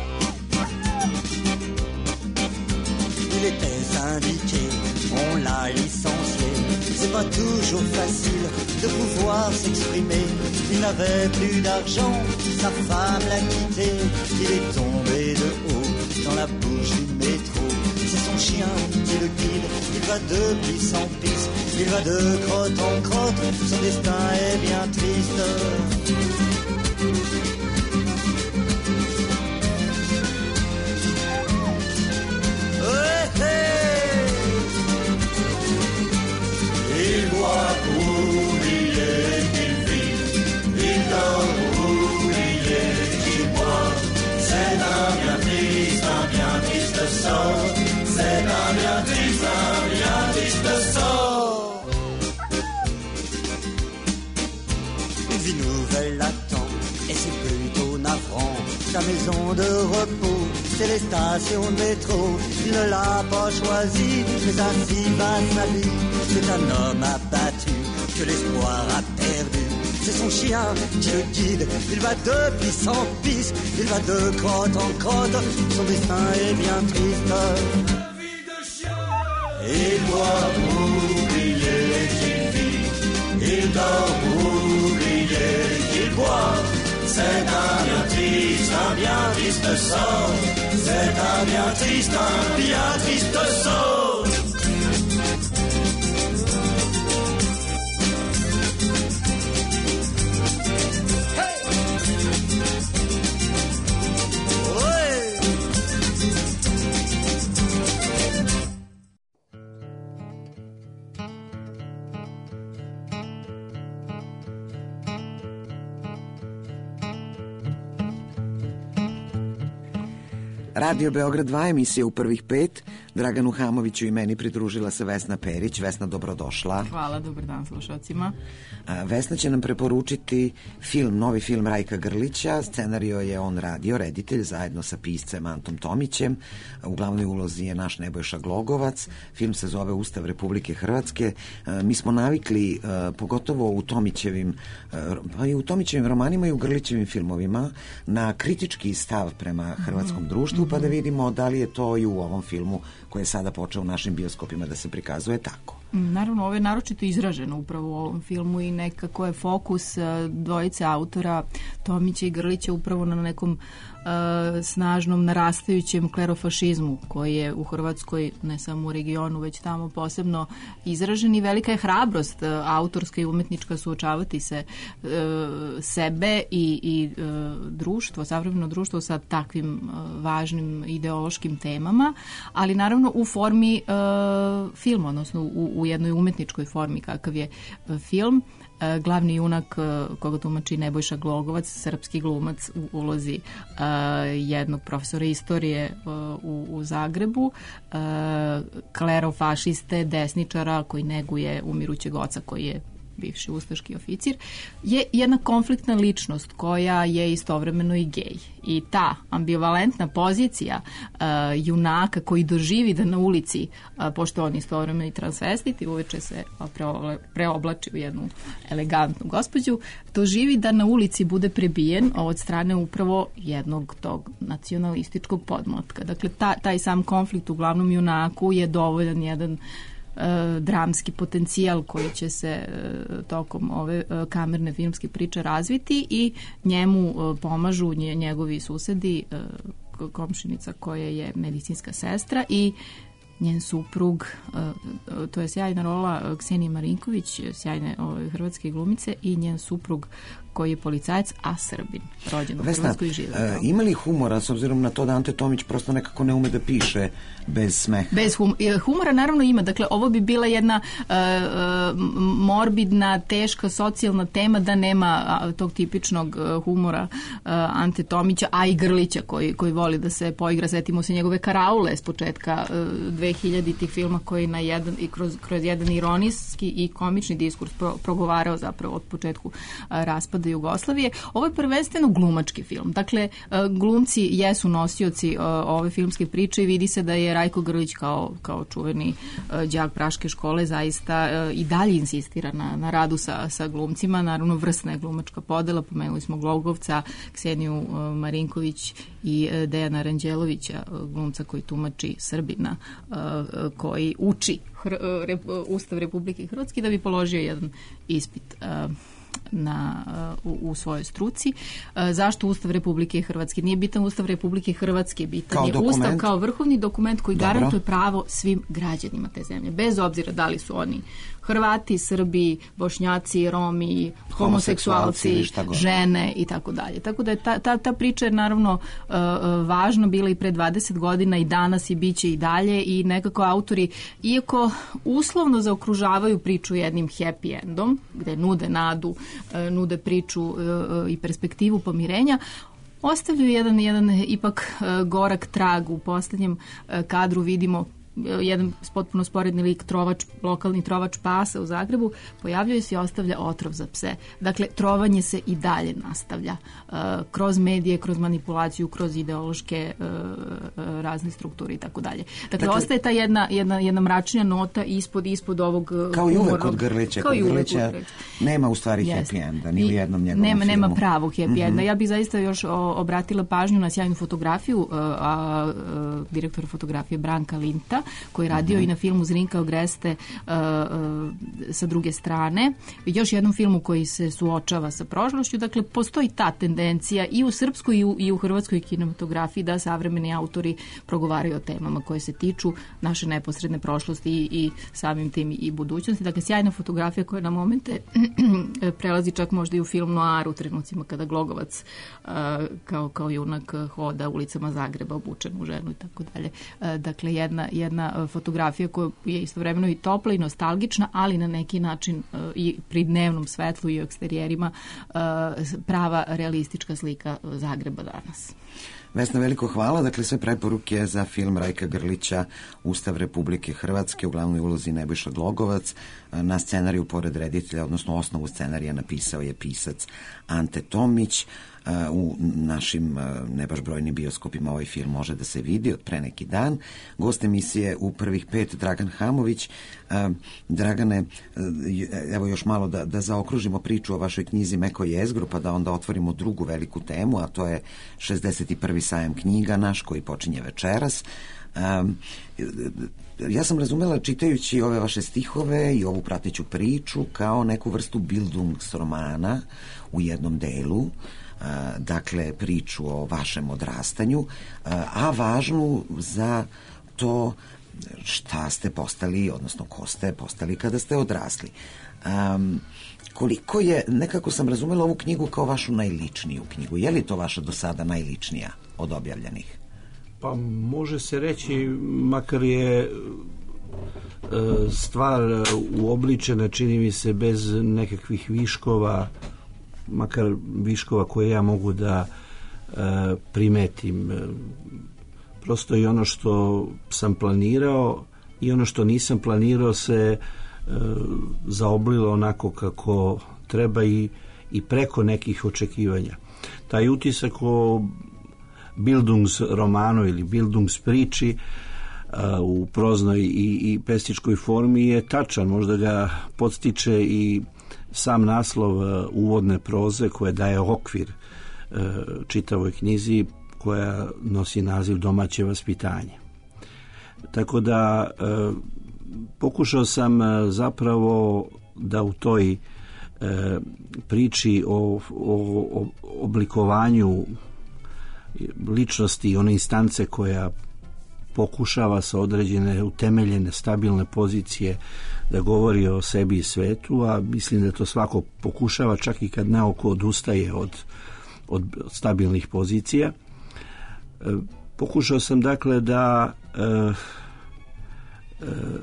Il était syndiqué, on l'a licencié. C'est pas toujours facile de pouvoir s'exprimer. Il n'avait plus d'argent, sa femme l'a quitté. Il est tombé de haut dans la bouche du métro. C'est son chien qui le guide, il va de piste en piste, il va de crotte en crotte, son destin est bien triste. Il boit pour oublier qu'il vit, il dort pour oublier qu'il boit. C'est un bien triste, un bien triste sort. C'est un bien triste, un bien triste sort. vie nouvelle attend, et c'est plutôt navrant. Sa maison de repos, c'est les stations de métro. Il ne l'a pas choisi, mais ainsi va sa vie. C'est un homme abattu, que l'espoir a perdu. C'est son chien qui le guide, il va de piste en piste, il va de crotte en crotte, son destin est bien triste. Il doit oublier qu'il vit, il dort pour oublier qu'il boit. C'est un bien triste, un bien triste sort. C'est un bien triste, un bien triste sort. Radio Beograd dva, emisija U prvih pet. Draganu Hamoviću i meni pridružila se Vesna Perić. Vesna, dobrodošla. Hvala, dobar dan slušalcima. Vesna će nam preporučiti film, novi film Rajka Grlića. Scenario je on radio, reditelj, zajedno sa piscem Antom Tomićem. U glavnoj ulozi je naš Nebojša Glogovac. Film se zove Ustav Republike Hrvatske. Mi smo navikli, pogotovo u Tomićevim, pa i u Tomićevim romanima i u Grlićevim filmovima, na kritički stav prema hrvatskom društvu, pa da vidimo da li je to i u ovom filmu koji je sada počeo u našim bioskopima da se prikazuje tako. Naravno, ovo je naročito izraženo upravo u ovom filmu i nekako je fokus dvojice autora Tomića i Grlića upravo na nekom uh, snažnom narastajućem klerofašizmu koji je u Hrvatskoj, ne samo u regionu, već tamo posebno izražen i velika je hrabrost uh, autorska i umetnička suočavati se uh, sebe i, i uh, društvo, savremeno društvo sa takvim uh, važnim ideološkim temama, ali naravno u formi uh, filma, odnosno u u jednoj umetničkoj formi kakav je film. Glavni junak koga tumači Nebojša Glogovac, srpski glumac u ulozi jednog profesora istorije u, u Zagrebu, klerofašiste, desničara koji neguje umirućeg oca koji je bivši ustaški oficir, je jedna konfliktna ličnost koja je istovremeno i gej. I ta ambivalentna pozicija uh, junaka koji doživi da na ulici, uh, pošto on istovremeno i transvestit i uveče se preobla, preoblači u jednu elegantnu gospođu, doživi da na ulici bude prebijen od strane upravo jednog tog nacionalističkog podmlatka. Dakle, ta, taj sam konflikt u glavnom junaku je dovoljan jedan dramski potencijal koji će se tokom ove kamerne filmske priče razviti i njemu pomažu njegovi susedi, komšinica koja je medicinska sestra i njen suprug, to je sjajna rola Ksenije Marinković, sjajne ove, hrvatske glumice, i njen suprug koji je policajac, a Srbin, rođen u Hrvatskoj i žive. E, ima li humora, s obzirom na to da Ante Tomić prosto nekako ne ume da piše bez smeha? Bez hum, humora naravno ima. Dakle, ovo bi bila jedna uh, morbidna, teška, socijalna tema da nema uh, tog tipičnog uh, humora uh, Ante Tomića, a i Grlića koji, koji voli da se poigra. Sjetimo se njegove karaule s početka uh, dvehiljaditih filma koji na jedan, i kroz, kroz jedan ironijski i komični diskurs pro, progovarao zapravo od početku uh, raspada Jugoslavije. Ovo je prvenstveno glumački film. Dakle, glumci jesu nosioci ove filmske priče i vidi se da je Rajko Grlić kao, kao čuveni đak praške škole zaista i dalje insistira na, na radu sa, sa glumcima. Naravno, vrsna je glumačka podela. Pomenuli smo Glogovca, Kseniju Marinković i Dejana Ranđelovića, glumca koji tumači Srbina, koji uči Ustav Republike Hrvatske da bi položio jedan ispit na, u, u svojoj struci. Zašto Ustav Republike Hrvatske? Nije bitan Ustav Republike Hrvatske, bitan kao je dokument. Ustav kao vrhovni dokument koji Dobro. garantuje pravo svim građanima te zemlje, bez obzira da li su oni Hrvati, Srbi, Bošnjaci, Romi, homoseksualci, žene i tako dalje. Tako da je ta, ta, ta priča je naravno uh, važna bila i pre dvadeset godina i danas i bit će i dalje i nekako autori, iako uslovno zaokružavaju priču jednim happy endom, gde nude nadu, uh, nude priču uh, i perspektivu pomirenja, ostavljaju jedan, jedan ipak uh, gorak trag. U poslednjem uh, kadru vidimo jedan potpuno sporedni lik, trovač, lokalni trovač pasa u Zagrebu, pojavljuje se i ostavlja otrov za pse. Dakle, trovanje se i dalje nastavlja uh, kroz medije, kroz manipulaciju, kroz ideološke uh, uh, razne strukture i tako dalje. Dakle, dakle, ostaje ta jedna, jedna, jedna mračnija nota ispod, ispod ovog kao i uvek humornog, kod Grlića. Kod Grlića nema u stvari yes. happy enda, ni u jednom njegovom nema, filmu. Nema pravog happy enda. Mm-hmm. Ja bih zaista još o, obratila pažnju na sjajnu fotografiju uh, a, a, direktora fotografije Branka Linta, koji je radio mm-hmm. i na filmu Zrinka Ogreste uh, uh, sa druge strane. I još jednom filmu koji se suočava sa prošlošću. Dakle, postoji ta tendencija i u srpskoj i u, i u hrvatskoj kinematografiji da savremeni autori progovaraju o temama koje se tiču naše neposredne prošlosti i, i samim tim i budućnosti. Dakle, sjajna fotografija koja na momente prelazi čak možda i u film noir u trenucima kada Glogovac uh, kao, kao junak hoda ulicama Zagreba obučen u ženu i tako dalje. Uh, dakle, jedna, jedna fotografija koja je istovremeno i topla i nostalgična, ali na neki način uh, i pri dnevnom svetlu i u eksterijerima uh, prava realistička slika Zagreba danas. Vesna, veliko hvala. Dakle, sve preporuke za film Rajka Grlića Ustav Republike Hrvatske, u glavnoj ulozi Nebojša Glogovac. Na scenariju pored reditelja, odnosno osnovu scenarija, napisao je pisac Ante Tomić. U našim ne baš brojnim bioskopima ovaj film može da se vidi od pre neki dan. Gost emisije u prvih pet Dragan Hamović. Dragane, evo još malo da, da zaokružimo priču o vašoj knjizi Meko jezgro, pa da onda otvorimo drugu veliku temu, a to je šezdeset prvi sajam knjiga naš koji počinje večeras. Um, ja sam razumela, čitajući ove vaše stihove i ovu prateću priču, kao neku vrstu bildungsromana u jednom delu, uh, dakle priču o vašem odrastanju, uh, a važnu za to šta ste postali, odnosno ko ste postali kada ste odrasli. Um, koliko je, nekako sam razumela ovu knjigu kao vašu najličniju knjigu. Je li to vaša do sada najličnija od objavljenih? Pa može se reći, makar je e, stvar uobličena, čini mi se, bez nekakvih viškova, makar viškova koje ja mogu da e, primetim. Prosto i ono što sam planirao i ono što nisam planirao se e, zaoblilo onako kako treba i, i preko nekih očekivanja. Taj utisak o Bildungsromanu ili Bildungspriči uh, u proznoj i, i pesničkoj formi je tačan. Možda ga podstiče i sam naslov uh, uvodne proze koja daje okvir uh, čitavoj knjizi, koja nosi naziv Domaće vaspitanje. Tako da uh, pokušao sam uh, zapravo da u toj uh, priči o, o, o oblikovanju ličnosti, one instance koja pokušava sa određene utemeljene, stabilne pozicije da govori o sebi i svetu, a mislim da to svako pokušava, čak i kad naoko odustaje od, od stabilnih pozicija. E, pokušao sam dakle da e, e,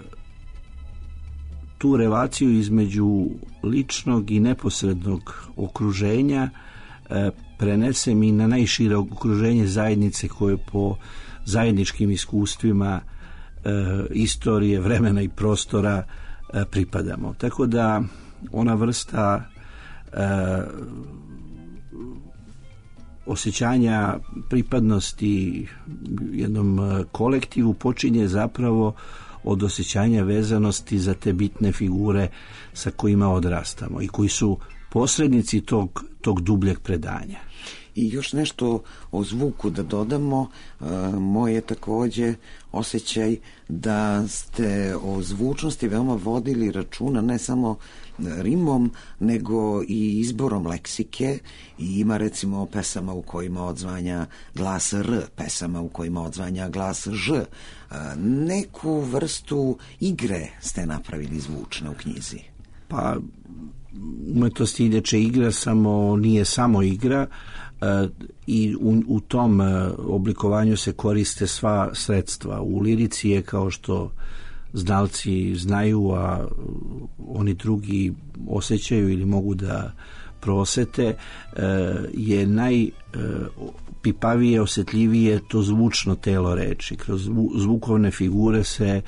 tu relaciju između ličnog i neposrednog okruženja e, prenesem i na najšire okruženje zajednice koje po zajedničkim iskustvima e, istorije, vremena i prostora e, pripadamo. Tako da ona vrsta e, osjećanja pripadnosti jednom kolektivu počinje zapravo od osjećanja vezanosti za te bitne figure sa kojima odrastamo i koji su posrednici tog, tog dubljeg predanja. I još nešto o zvuku da dodamo. E, moj je takođe osjećaj da ste o zvučnosti veoma vodili računa, ne samo rimom, nego i izborom leksike. I ima recimo pesama u kojima odzvanja glas R, pesama u kojima odzvanja glas Ž. E, neku vrstu igre ste napravili zvučne u knjizi. Pa umetnost ideće igra, samo nije samo igra, e, i u, u tom e, oblikovanju se koriste sva sredstva. U lirici je, kao što znalci znaju, a oni drugi osjećaju ili mogu da prosete je najpipavije, osjetljivije to zvučno telo reči. Kroz zvukovne figure se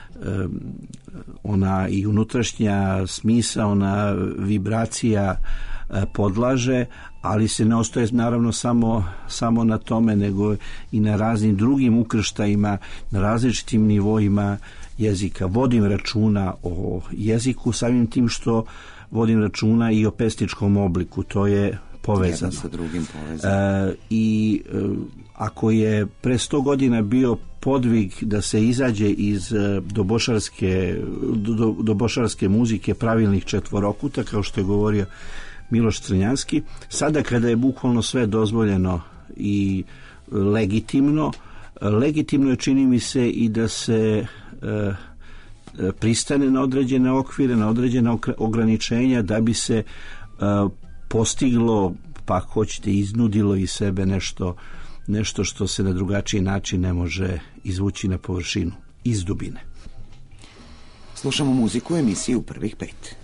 ona i unutrašnja smisa, ona vibracija podlaže, ali se ne ostaje naravno samo, samo na tome, nego i na raznim drugim ukrštajima, na različitim nivoima jezika. Vodim računa o jeziku samim tim što vodim računa i o pestičkom obliku, to je povezano. Jedno sa drugim povezano. E, I e, ako je pre sto godina bio podvig da se izađe iz dobošarske, do, dobošarske muzike pravilnih četvorokuta, kao što je govorio Miloš Crnjanski, sada kada je bukvalno sve dozvoljeno i legitimno, legitimno je, čini mi se, i da se e, pristane na određene okvire, na određena ograničenja da bi se e, postiglo, pa ako hoćete, iznudilo iz sebe nešto, nešto što se na drugačiji način ne može izvući na površinu, iz dubine. Slušamo muziku u emisiji U prvih pet.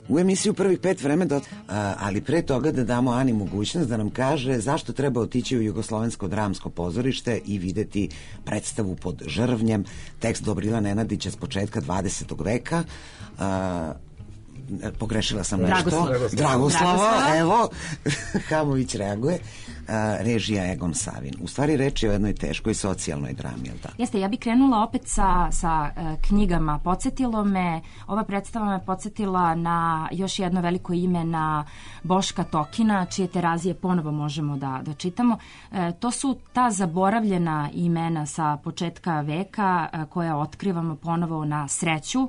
U emisiju Prvih pet vreme, do, a, ali pre toga da damo Ani mogućnost da nam kaže zašto treba otići u Jugoslovensko dramsko pozorište i videti predstavu Pod žrvnjem, tekst Dobrila Nenadića s početka dvadesetog veka. A, pogrešila sam nešto. Dragoslava. Dragoslava, Dragoslava. evo, Hamović reaguje. A, režija Egon Savin. U stvari reč je o jednoj teškoj socijalnoj drami, je li tako? Jeste, ja bih krenula opet sa, sa uh, knjigama. Podsjetilo me, ova predstava me podsjetila na još jedno veliko ime, na Boška Tokina, čije terazije ponovo možemo da, da čitamo. E, to su ta zaboravljena imena sa početka veka a, koja otkrivamo ponovo na sreću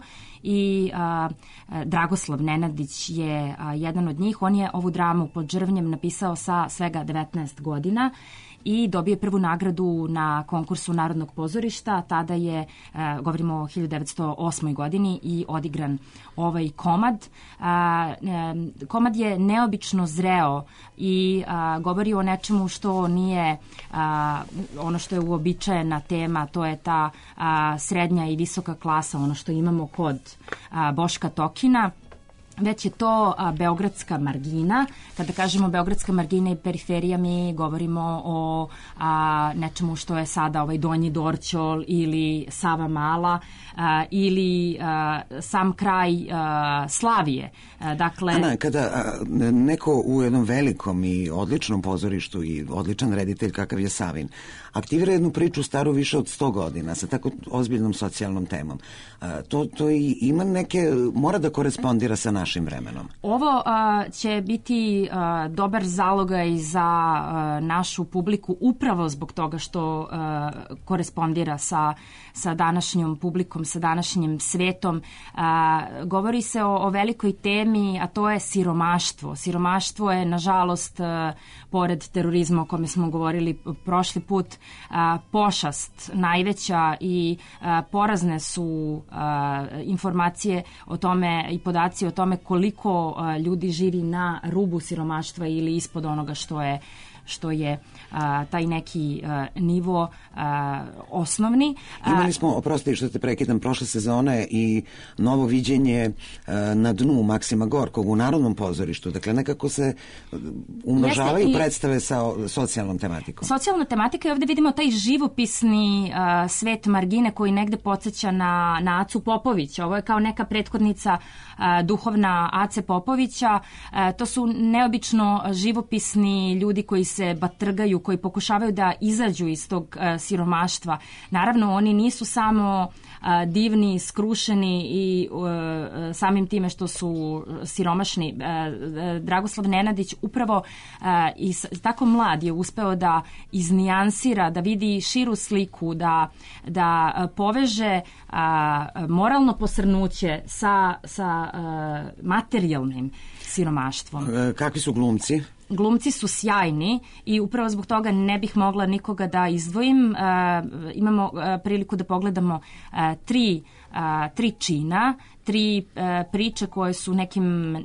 i a, a, Dragoslav Nenadić je a, jedan od njih. On je ovu dramu Pod žrvnjem napisao sa svega devetnaest godina i dobio prvu nagradu na konkursu Narodnog pozorišta. Tada je, e, govorimo o hiljadu devetsto osmoj godini, i odigran ovaj komad. A, e, komad je neobično zreo i a, govori o nečemu što nije a, ono što je uobičajena tema, to je ta a, srednja i visoka klasa, ono što imamo kod a, Boška Tokina, već je to a, beogradska margina. Kada kažemo beogradska margina i periferija, mi govorimo o a, nečemu što je sada ovaj Donji Dorćol ili Sava Mala a, ili a, sam kraj a, Slavije. A, dakle... Ana, kada a, neko u jednom velikom i odličnom pozorištu i odličan reditelj kakav je Savin aktivira jednu priču staru više od sto godina sa tako ozbiljnom socijalnom temom, a, to, to i ima neke, mora da korespondira sa našim vremenom. Ovo a, će biti a, dobar zalogaj za a, našu publiku upravo zbog toga što a, korespondira sa, sa današnjom publikom, sa današnjim svetom. A, govori se o, o velikoj temi, a to je siromaštvo. Siromaštvo je, nažalost, a, pored terorizma o kome smo govorili prošli put, a, pošast najveća i a, porazne su a, informacije o tome i podaci o tome koliko a, ljudi živi na rubu siromaštva ili ispod onoga što je što je a, taj neki a, nivo a, osnovni. A, Imali smo, oprosti što te prekidam, prošle sezone i novo viđenje a, na dnu Maksima Gorkog u Narodnom pozorištu. Dakle, nekako se umnožavaju i... predstave sa socijalnom tematikom. Socijalna tematika, i ovdje vidimo taj živopisni a, svet margine koji negde podsjeća na, na Acu Popovića. Ovo je kao neka prethodnica a, duhovna Ace Popovića. A, to su neobično živopisni ljudi koji se batrgaju, koji pokušavaju da izađu iz tog a, siromaštva. Naravno, oni nisu samo a, divni, skrušeni i a, samim time što su siromašni. A, a, Dragoslav Nenadić upravo a, i s, tako mlad je uspeo da iznijansira, da vidi širu sliku, da, da a, poveže a, moralno posrnuće sa, sa a, materijalnim siromaštvom. E, kakvi su glumci? Glumci su sjajni i upravo zbog toga ne bih mogla nikoga da izdvojim. Uh, imamo uh, priliku da pogledamo uh, tri, uh, tri čina, tri uh, priče koje su nekim uh,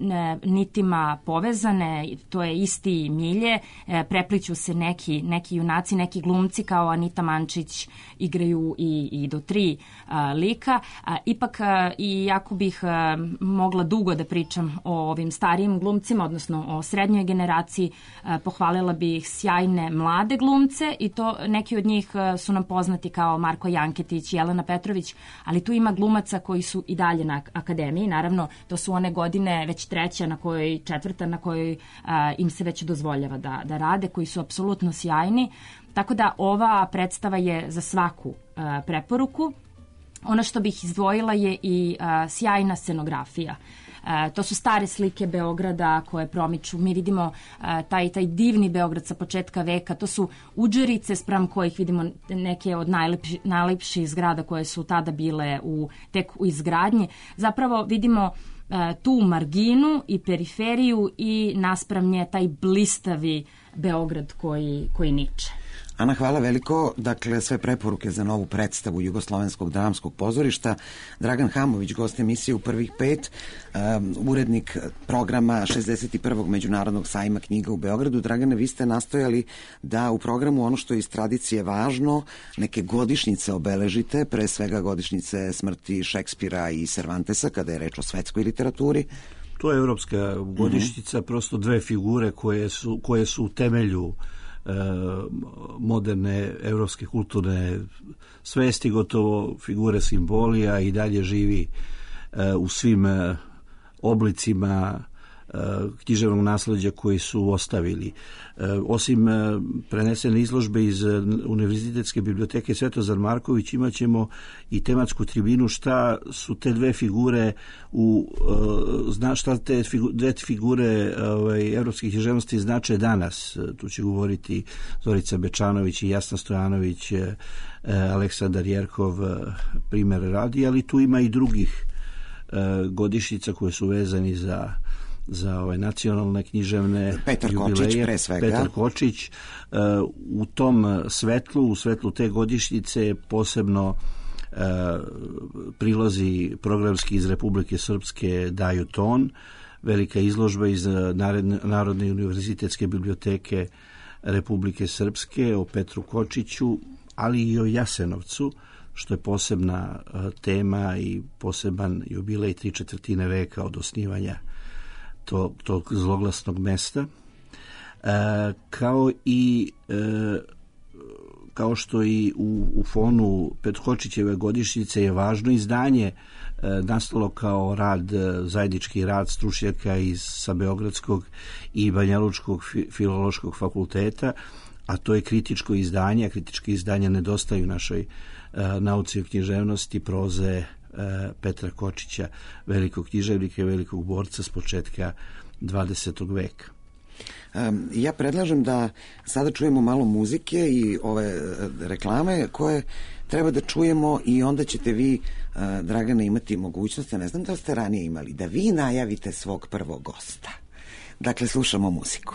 nitima povezane, to je isti milje, uh, prepliću se neki, neki junaci, neki glumci kao Anita Mančić igraju i, i do tri uh, lika. Uh, ipak, uh, i jako bih uh, mogla dugo da pričam o ovim starijim glumcima, odnosno o srednjoj generaciji. Pohvalila bih sjajne mlade glumce i to neki od njih su nam poznati kao Marko Janketić, Jelena Petrović, ali tu ima glumaca koji su i dalje na akademiji. Naravno, to su one godine već treća, na kojoj četvrta, na kojoj a, im se već dozvoljava da, da rade, koji su apsolutno sjajni. Tako da ova predstava je za svaku a, preporuku. Ono što bih izdvojila je i a, sjajna scenografija. Uh, to su stare slike Beograda koje promiču. Mi vidimo uh, taj, taj divni Beograd sa početka veka. To su udžerice spram kojih vidimo neke od najlepši, najlepših zgrada koje su tada bile u, tek u izgradnji. Zapravo vidimo uh, tu marginu i periferiju i naspram nje taj blistavi Beograd koji, koji niče. Ana, hvala veliko. Dakle, sve preporuke za novu predstavu Jugoslovenskog dramskog pozorišta. Dragan Hamović, gost emisije u Prvih pet, um, urednik programa šezdeset prvog Međunarodnog sajma knjiga u Beogradu. Dragane, vi ste nastojali da u programu ono što je iz tradicije važno, neke godišnjice obeležite, pre svega godišnjice smrti Šekspira i Cervantesa, kada je reč o svetskoj literaturi. To je evropska godišnjica, mm-hmm. prosto dve figure koje su, koje su u temelju e, moderne evropske kulturne svesti, gotovo figure simbolija i dalje živi e, u svim e, oblicima književnog nasleđa koji su ostavili. Osim prenesene izložbe iz Univerzitetske biblioteke Svetozar Marković, imat ćemo i tematsku tribinu šta su te dve figure u, zna, šta te dve figure ovaj, evropskih književnosti znače danas. Tu će govoriti Zorica Bečanović i Jasna Stojanović, Aleksandar Jerkov, primer radi, ali tu ima i drugih godišnjica koje su vezani za za ove nacionalne književne Petar jubileje. Kočić pre svega. Petar Kočić. U tom svetlu, u svetlu te godišnjice posebno prilozi programski iz Republike Srpske daju ton. Velika izložba iz Narodne univerzitetske biblioteke Republike Srpske o Petru Kočiću, ali i o Jasenovcu, što je posebna tema i poseban jubilej tri četvrtine veka od osnivanja tog, tog zloglasnog mesta. E, kao i e, kao što i u, u fonu Petkočićeve godišnjice je važno izdanje e, nastalo kao rad, zajednički rad stručnjaka iz sa Beogradskog i Banjalučkog filološkog fakulteta, a to je kritičko izdanje, a kritičke izdanja nedostaju našoj e, nauci o književnosti, proze e, Petra Kočića, velikog književnika i velikog borca s početka dvadesetog veka. Um, ja predlažem da sada čujemo malo muzike i ove reklame koje treba da čujemo i onda ćete vi, uh, Dragana, imati mogućnost, ne znam da ste ranije imali, da vi najavite svog prvog gosta. Dakle, slušamo muziku.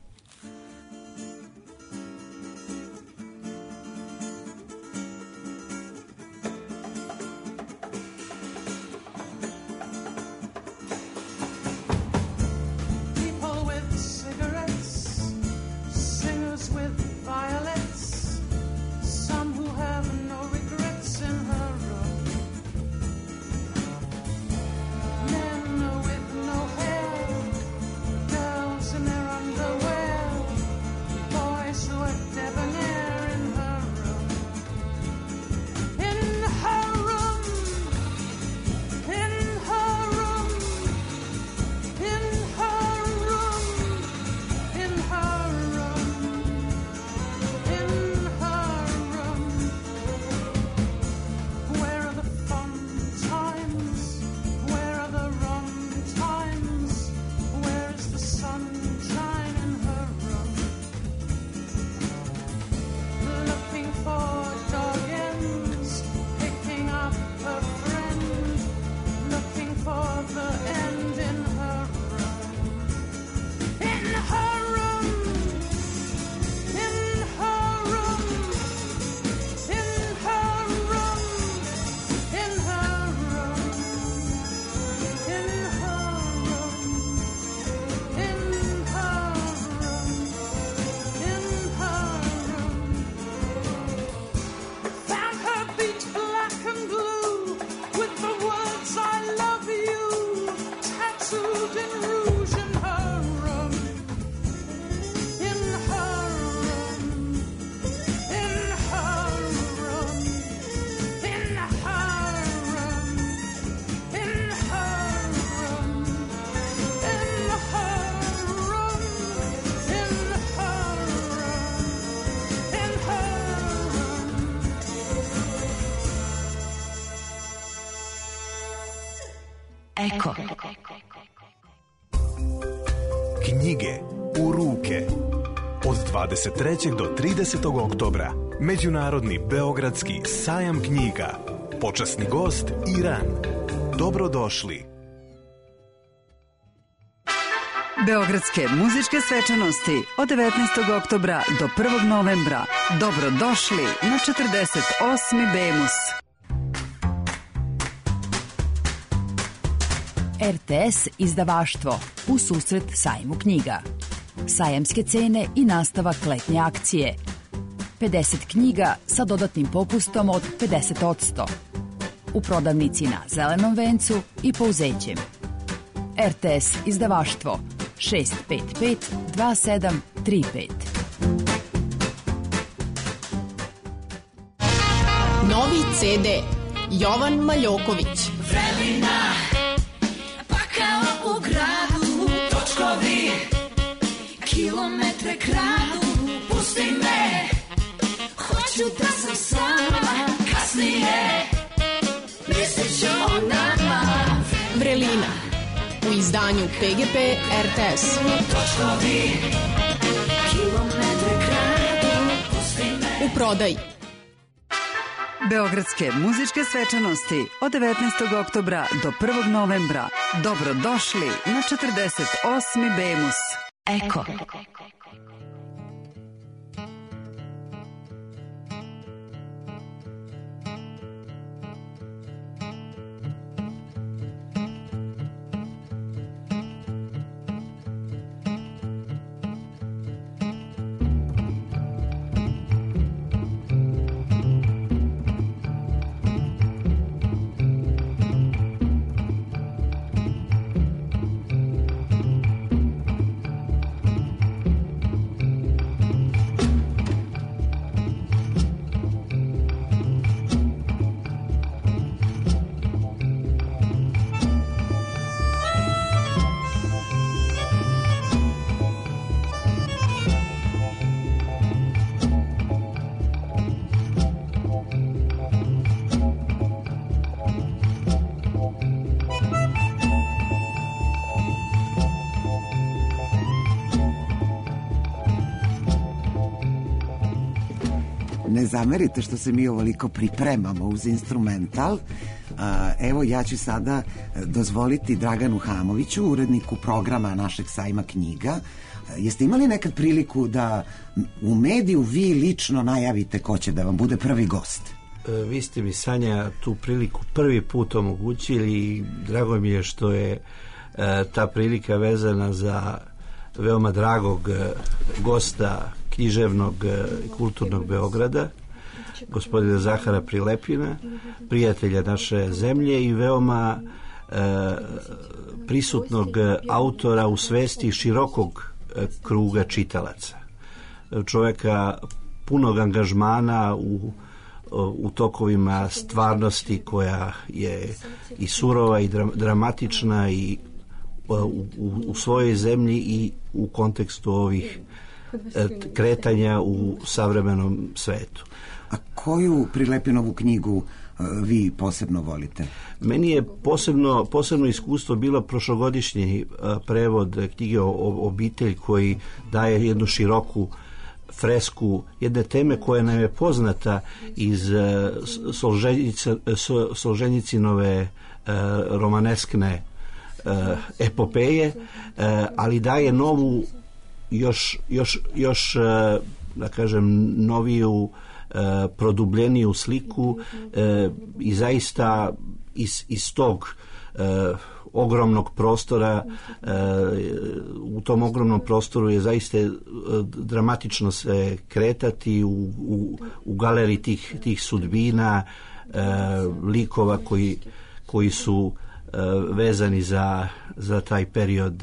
Eko. Knjige u ruke. Od dvadeset trećeg do tridesetog oktobra. Međunarodni beogradski sajam knjiga. Počasni gost Iran. Dobrodošli. Beogradske muzičke svečanosti od devetnaestog oktobra do prvog novembra. Dobrodošli na četrdeset osmi Bemus. R T S izdavaštvo u susret sajmu knjiga. Sajamske cene i nastavak letnje akcije. pedeset knjiga sa dodatnim popustom od pedeset posto. U prodavnici na Zelenom vencu i Pouzećem. R T S izdavaštvo šest pet pet dva sedam tri pet. Novi ce de Jovan Maljoković. Vremena, pa kao u gradu, točkovi, kilometre kradu, pusti me, hoću da sam sama, kasnije, mislit ću o nama. Vrelina, u izdanju P G P R T S. Točkovi, kilometre kradu, pusti me. U prodaji. Beogradske muzičke svečanosti od devetnaestog oktobra do prvog novembra. Dobrodošli na četrdeset osmi Bemus. Eko. Ne zamerite što se mi ovoliko pripremamo uz instrumental. Evo, ja ću sada dozvoliti Draganu Hamoviću, uredniku programa našeg sajma knjiga. Jeste imali nekad priliku da u mediju vi lično najavite ko će da vam bude prvi gost? Vi ste mi, Sanja, tu priliku prvi put omogućili i drago mi je što je ta prilika vezana za veoma dragog gosta književnog i kulturnog Beograda, gospodina Zahara Prilepina, prijatelja naše zemlje i veoma e, prisutnog autora u svesti širokog e, kruga čitalaca. Čoveka punog angažmana u, u tokovima stvarnosti koja je i surova i dra, dramatična i u, u, u svojoj zemlji i u kontekstu ovih kretanja u savremenom svetu. A koju Prilepinovu knjigu vi posebno volite? Meni je posebno, posebno iskustvo bilo prošlogodišnji prevod knjige Obitelj, koji daje jednu široku fresku jedne teme koja nam je poznata iz Solženjicinove romaneskne epopeje, ali daje novu još, još, još da kažem noviju, produbljeniju sliku i zaista iz, iz tog ogromnog prostora, u tom ogromnom prostoru je zaista dramatično se kretati u, u, u galeriji tih, tih sudbina, likova koji, koji su vezani za, za taj period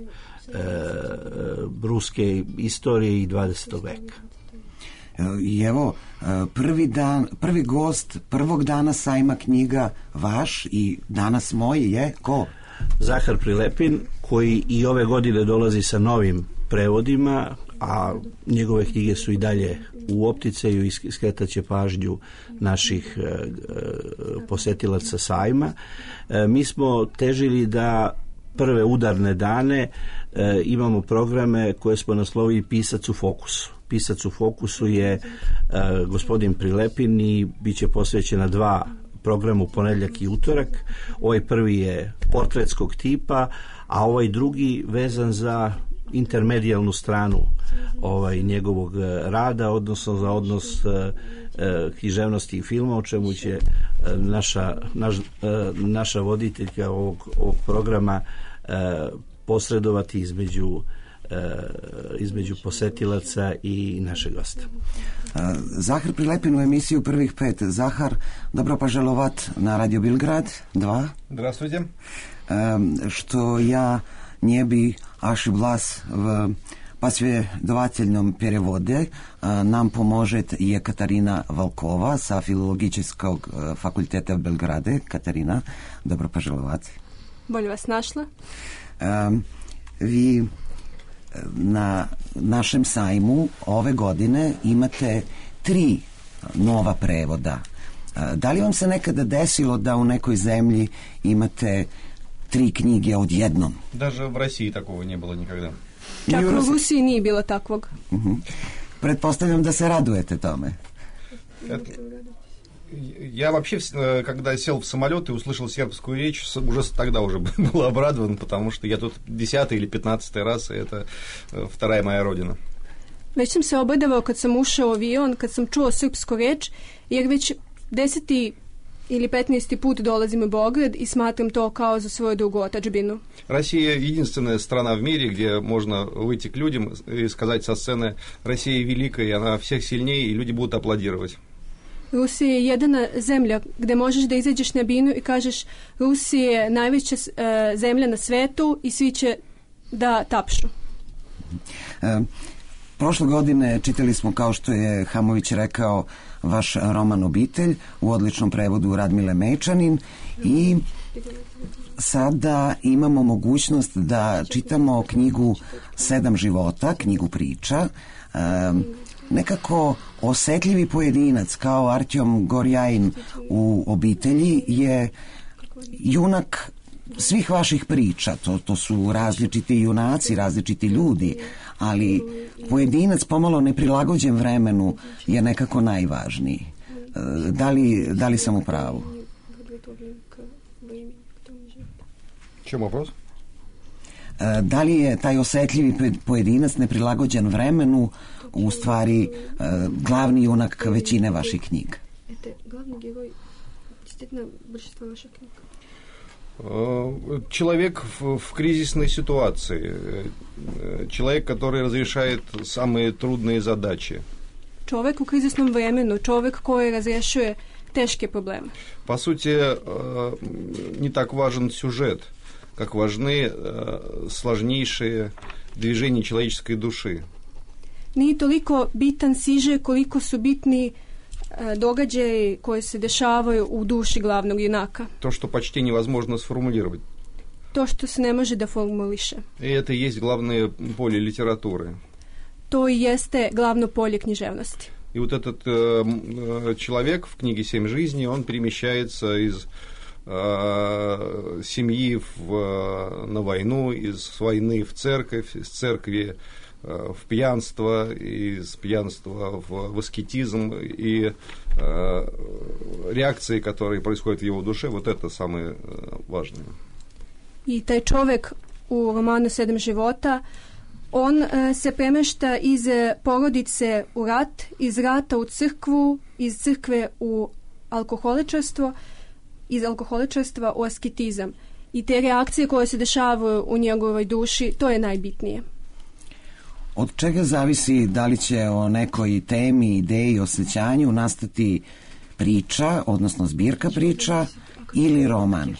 ruske istorije i dvadesetog veka. I evo, prvi dan, prvi gost prvog dana sajma knjiga vaš i danas moj je ko? Zahar Prilepin, koji i ove godine dolazi sa novim prevodima, a njegove knjige su i dalje u opticaju i skretaće pažnju naših e, posetilaca sajma. E, mi smo težili da prve udarne dane e, imamo programe koje smo naslovili Pisac u fokusu. Pisac u fokusu je e, gospodin Prilepin i bit će posvećena dva programa u ponedjeljak i utorak. Ovaj prvi je portretskog tipa, a ovaj drugi vezan za intermedijalnu stranu ovaj njegovog rada, odnosno za odnos e, e, književnosti i filma, o čemu će e, naša, naš, e, naša voditeljka ovog, ovog programa e, posredovati između e, između posetilaca i našeg gosta. Zahar Prilepin u emisiju Prvih pet. Zahar, dobro poželovat na Radio Belgrad dva. Здравствуйте. što ja не би ошиблась в последовательном переводе, нам поможет Екатерина Волкова sa Filologijskog fakulteta u Belgrade. Katarina, dobro poželjavati. Bolje vas našla. Vi na našem sajmu ove godine imate tri nova prevoda. Da li vam se nekada desilo da u nekoj zemlji imate tri knjige odjednom? Даже в России такого не было никогда. Čak u Rusiji nije bilo takvog. Uh-huh. Pretpostavljam da se radujete tome. Это... Я вообще, когда сел в самолет и услышал сербскую речь, уже тогда уже был обрадован, потому что я тут десятый или пятнадцатый раз, и это вторая моя родина. Već sam se obradovao kad sam ušao u avion, kad sam čuo srpsku reč, jer već deseti ili petnaesti put dolazim u Beograd и smatram то kao за svoju drugu otadžbinu. Россия единственная страна в мире, где можно выйти к людям и сказать со сцены: Россия великая, и она всех сильнее, и люди будут аплодировать. Rusija je jedina zemlja gde možeš da izađeš na binu i kažeš Rusija je najveća uh, zemlja na svetu i svi će da tapšu. E, prošle godine čitali smo, kao što je Hamović rekao, vaš roman Obitelj u odličnom prevodu Radmile Mečanin i sada imamo mogućnost da čitamo knjigu Sedam života, knjigu priča. E, nekako osetljivi pojedinac kao Artjom Gorjajin u Obitelji je junak svih vaših priča. To, to su različiti junaci, različiti ljudi, ali pojedinac pomalo neprilagođen vremenu je nekako najvažniji. Da li, da li sam u pravu? Čemu voпрос? Da li je taj osetljivi pojedinac neprilagođen vremenu u stvari glavni junak većine vaših knjiga? Glavni heroj действительно большинства ваших книг. Человек в, в кризисной ситуации, человек, который разрешает самые трудные задачи. Čovek u krizisnom vremenu, čovek koji razrešuje teške probleme. По сути, не так важен сюжет, как важны сложнейшие движения человеческой души. Nije toliko bitan siže koliko su bitni događaji koji se dešavaju u duši glavnog junaka. То, что почти невозможно сформулировать. To što se ne može da formuliše. И это и есть главное поле литературы. To i jeste glavno polje književnosti. И вот этот э, человек в книге «Семь жизней», он перемещается из э, семьи в, на войну, из войны в церковь, из церкви в пьянство, из пьянства в, в аскетизм, и э, реакции, которые происходят в его душе, вот это самое важное. I taj čovek u romanu Sedam života, on uh, se premešta iz porodice u rat, iz rata u crkvu, iz crkve u alkoholičarstvo, iz alkoholičarstva u asketizam. I te reakcije koje se dešavaju u njegovoj duši, to je najbitnije. Od čega zavisi da li će o nekoj temi, ideji, osjećanju nastati priča, odnosno zbirka priča ili roman?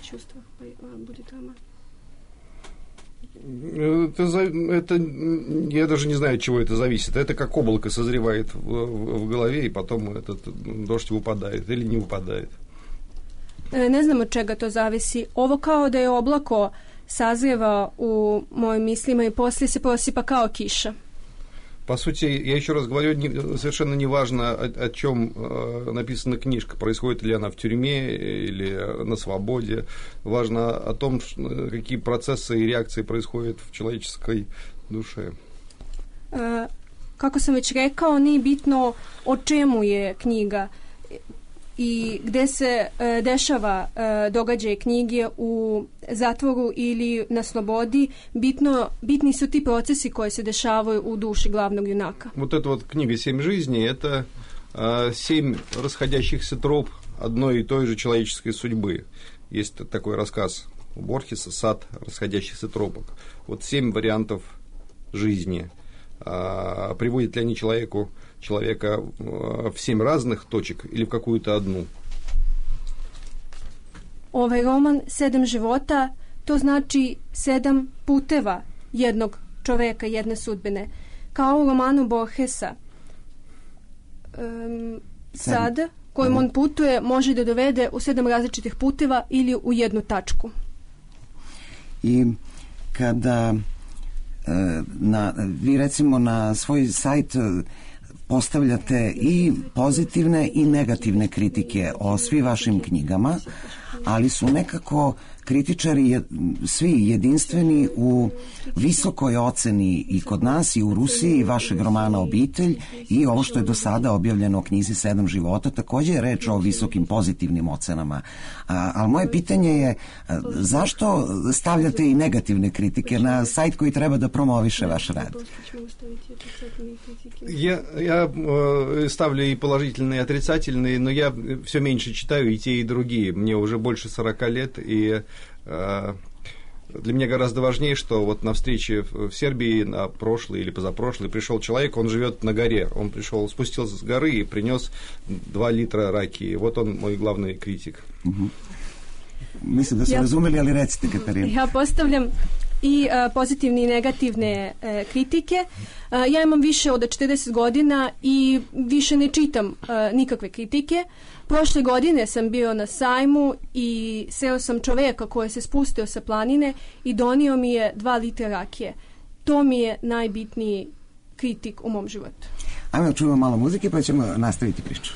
Это, это, я даже не знаю, от чего это зависит. Это как облако созревает в, в, в голове, и потом этот дождь выпадает или не выпадает. Ne znam od čega to zavisi. Ovo kao da je oblako sazreva u mojim mislima i poslije se prosipa kao kiša. По сути, я еще раз говорю, не, совершенно не важно, о, о чем э, написана книжка, происходит ли она в тюрьме или на свободе. Важно о том, какие процессы и реакции происходят в человеческой душе. Uh, kako sam već rekao, nije bitno o čemu je knjiga i gde se uh, dešava uh, događaj knjige, u zatvoru ili na slobodi. Bitno, bitni su ti procesi koji se dešavaju u duši glavnog junaka. Вот эта вот книга «Семь жизней» — это э, семь расходящихся троп одной и той же человеческой судьбы. Есть такой рассказ у Борхеса «Сад расходящихся тропок». Вот семь вариантов жизни. Э, приводят ли они человеку человека в семь разных точек или в какую-то одну? Ovaj roman Sedam života to znači sedam puteva jednog čoveka, jedne sudbine. Kao u romanu Borgesa, um, sad, kojim on putuje, može da dovede u sedam različitih puteva ili u jednu tačku. I kada na, vi recimo na svoj sajt postavljate i pozitivne i negativne kritike o svim vašim knjigama, ali su nekako kritičari je, svi jedinstveni u visokoj oceni i kod nas i u Rusiji vašeg romana Obitelj i ovo što je do sada objavljeno u knjizi Sedam života, također je reč o visokim pozitivnim ocenama. A, ali moje pitanje je a, zašto stavljate i negativne kritike na sajt koji treba da promoviše vaš rad? Я, я э, ставлю и положительные, и отрицательные, но я все меньше читаю и те, и другие. Мне уже больше сорока лет, и э, для меня гораздо важнее, что вот на встрече в Сербии на прошлый или позапрошлый пришел человек, он живет на горе, он пришел, спустился с горы и принес два литра ракии. Вот он мой главный критик. Угу. Mislim da su razumeli, ali recite, Katarina. Ja postavljam i uh, pozitivne i negativne uh, kritike. Uh, ja imam više od četrdeset godina i više ne čitam uh, nikakve kritike. Prošle godine sam bio na sajmu i sreo sam čoveka koji se spustio sa planine i donio mi je dva litra rakije. To mi je najbitniji kritik u mom životu. Ajmo čujemo malo muzike pa ćemo nastaviti priču.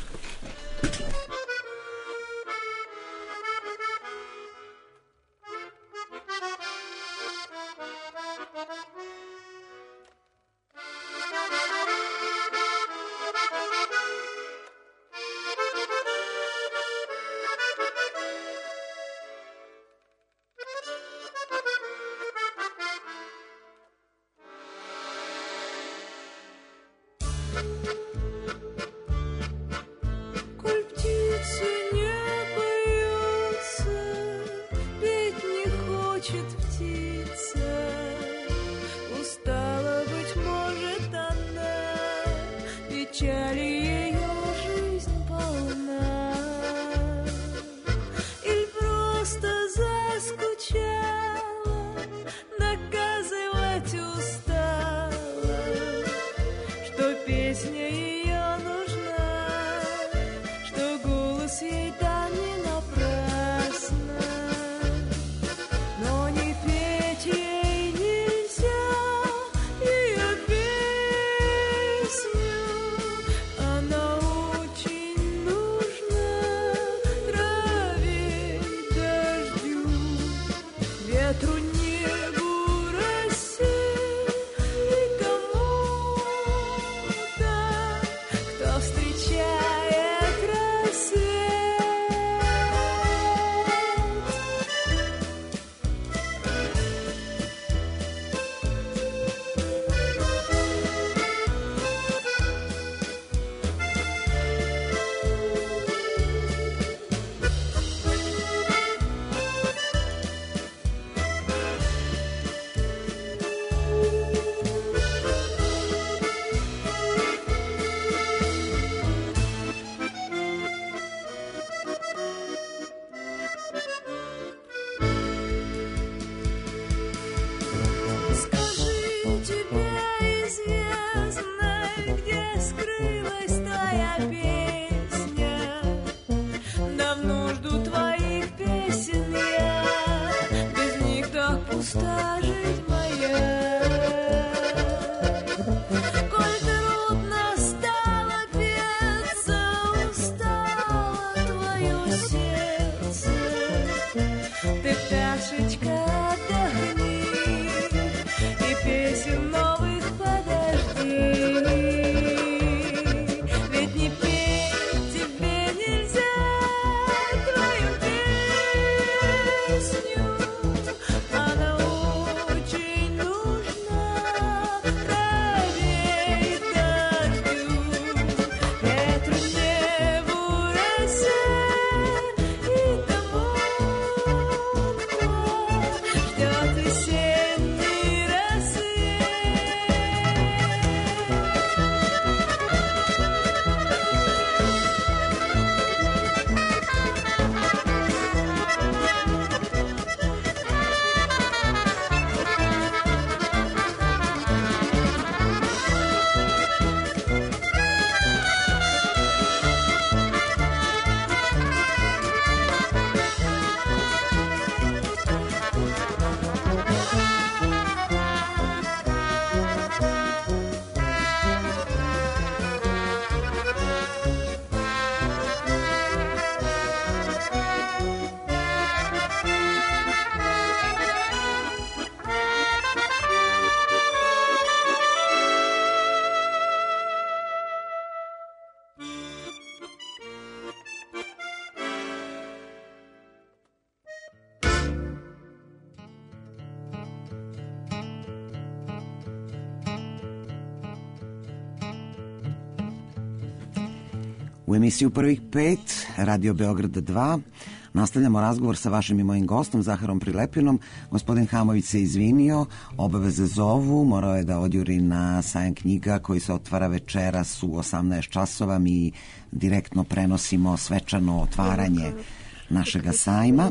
U emisiju Prvih pet, Radio Beograd dva, nastavljamo razgovor sa vašim i mojim gostom, Zaharom Prilepinom. Gospodin Hamović se izvinio, obaveze zovu, morao je da odjuri na sajam knjiga koji se otvara večeras u osamnaest časova. Mi direktno prenosimo svečano otvaranje našega sajma.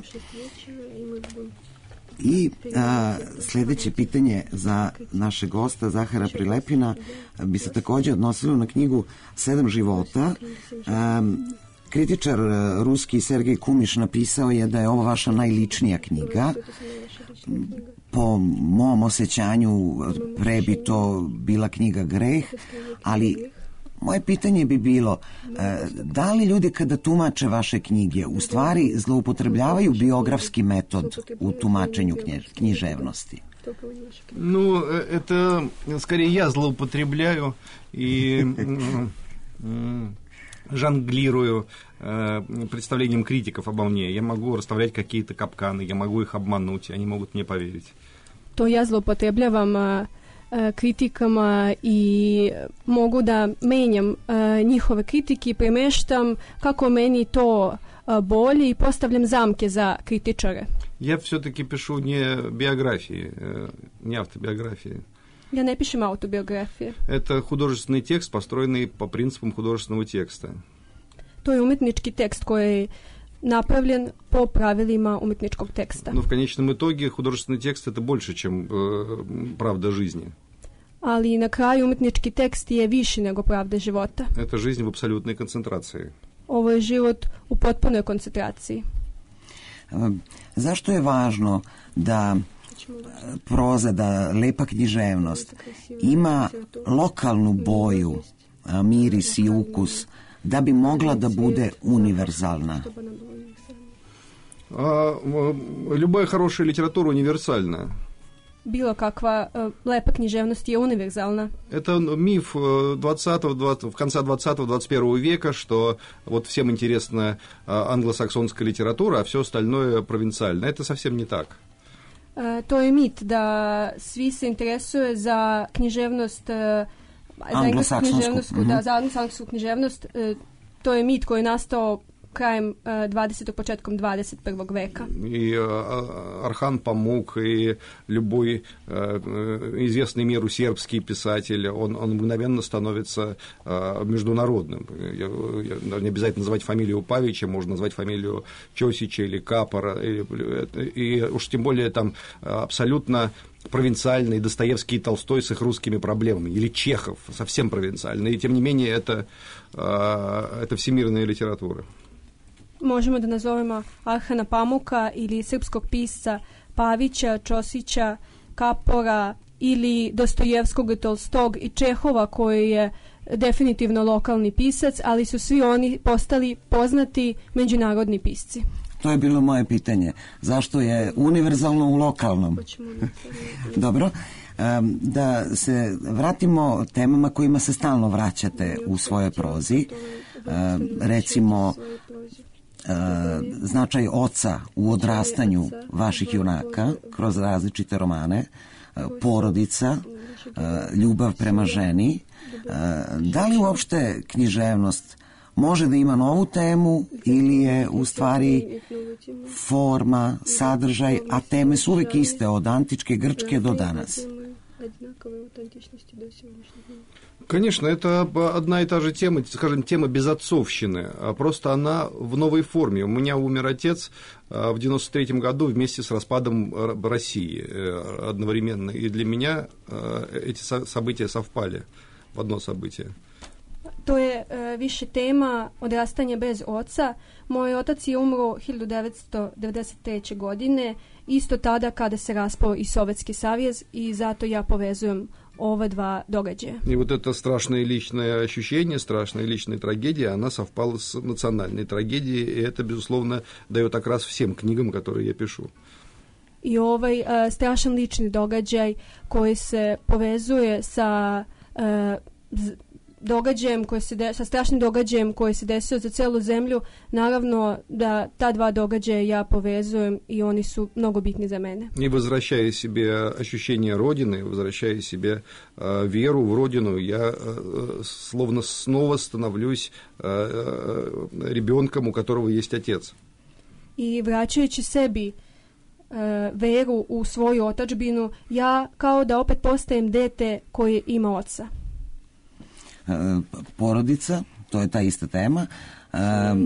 I a, sljedeće pitanje za našeg gosta Zahara Prilepina bi se također odnosilo na knjigu Sedam života. A, kritičar ruski Sergej Kumiš napisao je da je ovo vaša najličnija knjiga. Po mom osjećanju pre bi to bila knjiga Greh, ali moje pitanje bi bilo, da li ljudi kada tumače vaše knjige u stvari zloupotrebljavaju biografski metod u tumačenju književnosti? Ну, это скорее я злоупотребляю и жонглирую представлением критиков обо мне. Я могу расставлять какие-то капканы, я могу их обмануть, они могут мне поверить. To ja zloupotrebljavam kritikama i mogu da menjam njihove kritike i premeštam kako meni to bolje i postavljam zamke za kritičare. Я все-таки пишу не биографии, не автобиографии. Я не pišem autobiografije. Это художественный текст, построенный по принципам художественного текста. To je umetnički tekst koji je napravljen po pravilima umetničkog teksta. Но в конечном итоге художественный текст это больше, чем э, правда жизни. Ali na kraju umetnički tekst je viši nego pravda života. Это жизнь в абсолютной концентрации. Ovo je život u potpunoj koncentraciji. Zašto je važno da proza, da lepa književnost ima lokalnu boju, miris i ukus, da bi mogla da bude univerzalna? А, любая хорошая литература универсальна. Bilo kakva uh, lepa književnost je univerzalna. Это миф двадцатого, двадцатого, в конце двадцатого двадцать первого века, что вот всем интересна англосаксонская литература, а все остальное провинциально. Это совсем не так. Uh, to je mit da svi se interesuje za književnost, uh, za englesku književnost, mm-hmm. da, za anglosaksonsku književnost. Uh, to je mit koji je nastao краем двадцатого, початком двадцать первого века. И Орхан Памук, и любой известный миру сербский писатель, он, он мгновенно становится международным. Не обязательно называть фамилию Павича, можно назвать фамилию Чосича или Капора, и, и уж тем более там абсолютно провинциальный Достоевский и Толстой с их русскими проблемами, или Чехов, совсем провинциальный, и тем не менее это, это всемирная литература. Možemo da nazovemo Arhana Pamuka ili srpskog pisca Pavića, Čosića, Kapora ili Dostojevskog i Tolstog i Čehova koji je definitivno lokalni pisac, ali su svi oni postali poznati međunarodni pisci. To je bilo moje pitanje. Zašto je univerzalno u lokalnom? Dobro. Da se vratimo temama kojima se stalno vraćate u svojoj prozi. Recimo značaj oca u odrastanju vaših junaka kroz različite romane, porodica, ljubav prema ženi. Da li uopšte književnost može da ima novu temu ili je u stvari forma, sadržaj, a teme su uvek iste od antičke Grčke do danas? Конечно, это одна и та же тема, скажем, тема безотцовщины, просто она в новой форме. У меня умер отец в девяносто третьем году вместе с распадом России одновременно, и для меня эти события совпали в одно событие. To je uh, više tema odrastanja bez oca. Moj otac je umro hiljadu devetsto devedeset treće. godine, isto tada kada se raspao i Sovjetski savez, i zato ja povezujem ova dva događaja. И вот это страшное личное ощущение, страшная личная трагедия, она совпала с национальной трагедией, и это, безусловно, дает окрас всем книгам, которые я пишу. I ovaj uh, strašan lični događaj koji se povezuje sa uh, z- događajem koji se de, sa strašnim događajem koji se desio za celu zemlju, naravno da ta dva događaja ja povezujem i oni su mnogo bitni za mene. И возвращая себе ощущение Родины, возвращая себе э, веру в Родину, я э, словно снова становлюсь э, э, ребенком, у которого есть отец. I vraćajući sebi e, veru u svoju otadžbinu, ja kao da opet postajem dete koje ima oca. E, porodica, to je ta ista tema. E,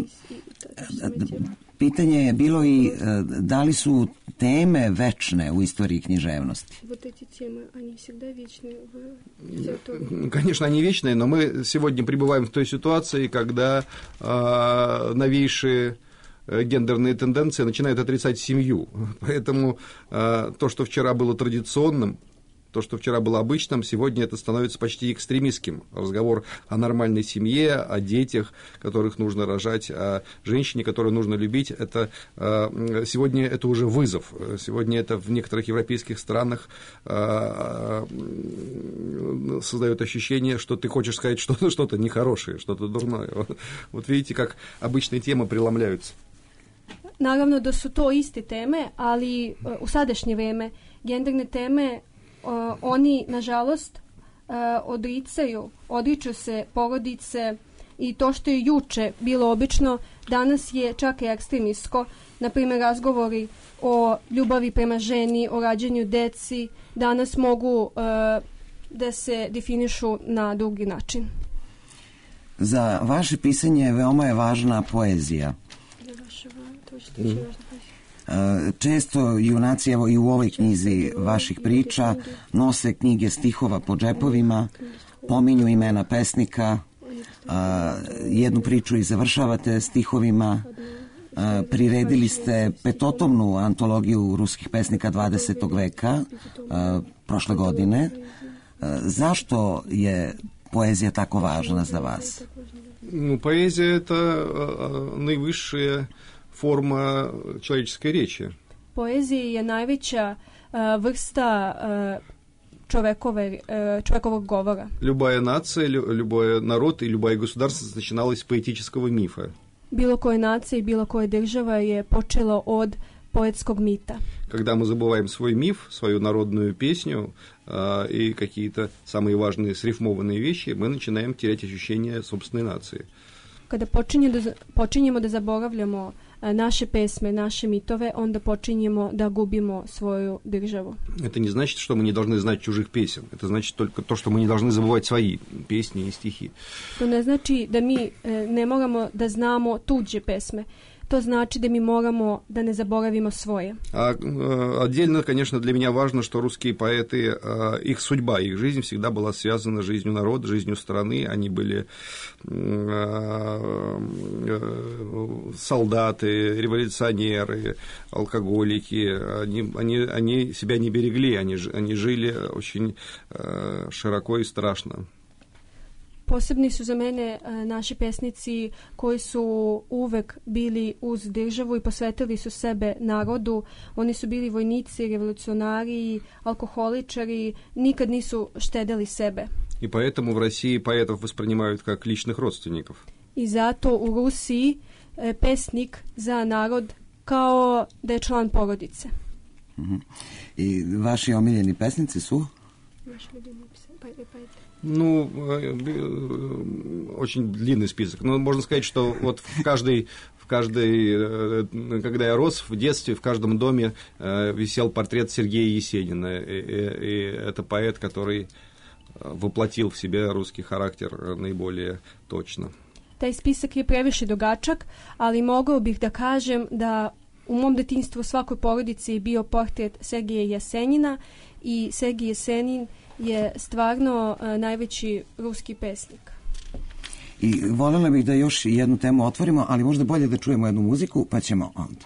pitanje je bilo i e, da li su teme večne u istoriji književnosti? Вот эти темы, они всегда вечны в литературе. Конечно, они вечные, но мы сегодня пребываем в той ситуации, когда э, новейшие гендерные тенденции начинают отрицать семью. Поэтому э, то, что вчера было традиционным, то, что вчера было обычным, сегодня это становится почти экстремистским. Разговор о нормальной семье, о детях, которых нужно рожать, о женщине, которую нужно любить, это, э, сегодня это уже вызов. Сегодня это в некоторых европейских странах э, создает ощущение, что ты хочешь сказать что-то, что-то нехорошее, что-то дурное. Вот видите, как обычные темы преломляются. Naravno da su to iste teme, ali u sadašnje vreme genderne teme uh, oni, nažalost, uh, odricaju, odriču se porodice i to što je juče bilo obično, danas je čak i ekstremistko. Naprimjer, razgovori o ljubavi prema ženi, o rađanju deci, danas mogu uh, da se definišu na drugi način. Za vaše pisanje veoma je važna poezija. Često junaci, evo i u ovoj knjizi vaših priča, nose knjige stihova po džepovima, pominju imena pesnika, jednu priču i završavate stihovima, priredili ste petotomnu antologiju ruskih pesnika dvadesetog veka prošle godine. Zašto je poezija tako važna za vas? Ну, поэзия – это наивысшая форма человеческой речи. Poezija je najveća uh, vrsta uh, čovekove, uh, čovekovog govora. Любая нация, любой народ и любая государственность начиналась с поэтического мифа. Bilo koje nacije i bilo koje država je počelo od поэтскog мита. Когда мы забываем свой миф, свою народную песню э, и какие-то самые важные срифмованные вещи, мы начинаем терять ощущение собственной нации. Kada počinje da, počinjemo da zaboravljamo naše pesme, naše mitove, onda počinjemo da gubimo svoju državu. Это не значит, что мы не должны знать чужих песен. Это значит только то, что мы не должны забывать свои песни и стихи. To ne znači da mi ne moramo da znamo tuđe pesme. To znači da mi moramo da ne zaboravimo svoje. А, отдельно, конечно, для меня важно, что русские поэты, их судьба, их жизнь всегда была связана с жизнью народа, жизнью страны. Они были солдаты, революционеры, алкоголики. Они, они, они себя не берегли, они, они жили очень широко и страшно. Posebni su za mene uh, naši pesnici koji su uvek bili uz državu i posvetili su sebe narodu. Oni su bili vojnici, revolucionari, alkoholičari, nikad nisu štedeli sebe. И поэтому в России поэтов воспринимают как личных родственников. I zato u Rusiji uh, pesnik za narod kao da je član porodice. Uh-huh. I vaši omiljeni pesnici su? Vaši omiljeni pesnici. Ну, очень длинный список. Но можно сказать, что вот в каждой, в каждой, когда я рос в детстве, в каждом доме висел портрет Сергея Есенина. И, и это поэт, который воплотил в себе русский характер наиболее точно. Taj spisak je previše dugačak, ali mogao bih da kažem da u mom detinjstvu u svakoj porodici je bio portret Sergeja Jesenina i Sergej Jesenin je stvarno uh, najveći ruski pesnik. I voljela bih da još jednu temu otvorimo, ali možda bolje da čujemo jednu muziku, pa ćemo onda.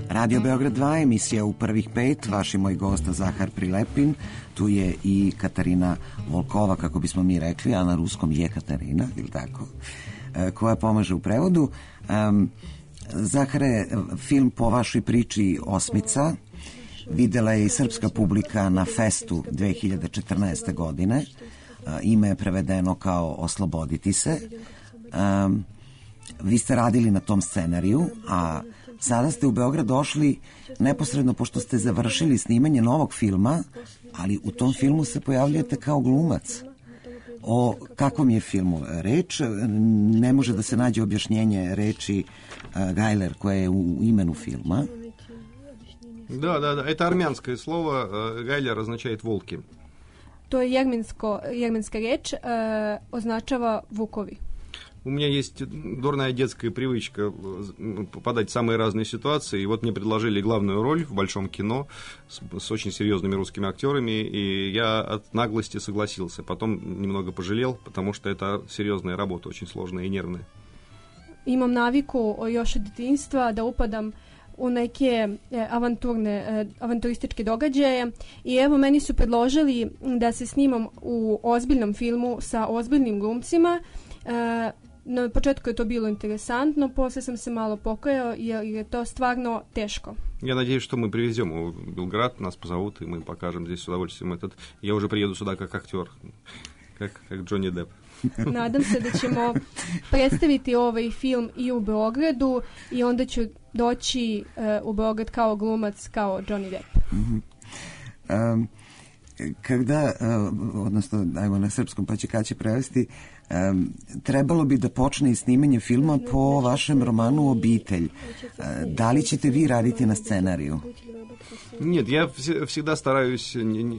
Radio Beograd dva, emisija U prvih pet, vaš i moj gost Zahar Prilepin, tu je i Katarina Volkova, kako bismo mi rekli, a na ruskom je Katarina, ili tako, koja pomaže u prevodu. Um, Zahare, film po vašoj priči Osmica videla je i srpska publika na festu dve hiljade četrnaeste. godine. Ime je prevedeno kao Osloboditi se. Um, vi ste radili na tom scenariju, a sada ste u Beograd došli neposredno pošto ste završili snimanje novog filma, ali u tom filmu se pojavljujete kao glumac. O kakvom je filmu reč? Ne može da se nađe objašnjenje reči uh, Gajler koje je u imenu filma. Да, да, да. Это армянское слово. Гайлер означает волки. To je jermensko, jermenska reč, uh, označava vukovi. У меня есть дурная детская привычка попадать в самые разные ситуации. И вот мне предложили главную роль в большом кино с, с очень серьезными русскими актерами, и я от наглости согласился. Потом немного пожалел, потому что это серьезная работа, очень сложная и нервная. Imam naviku još od djetinjstva da upadam u neke avanturne, avanturističke događaje i evo meni su predložili da se snimam u ozbiljnom filmu sa ozbiljnim glumcima. Na početku je to bilo interesantno, posle sam se malo pokajao jer je to stvarno teško. Я надеюсь, что мы привезем его в Белград, нас позовут, и мы покажем здесь с удовольствием этот. Я уже приеду сюда как актер, как, как Джонни Депп. Nadam se da ćemo predstaviti ovaj film i u Beogradu i onda ću doći uh, u Beograd kao glumac, kao Johnny Depp. Mm-hmm. Um, kada, uh, odnosno, ajmo na srpskom pa će kad će prevesti, um, trebalo bi da počne i snimanje filma po vašem romanu Obitelj. Uh, da li ćete vi raditi na scenariju? Нет, я всегда стараюсь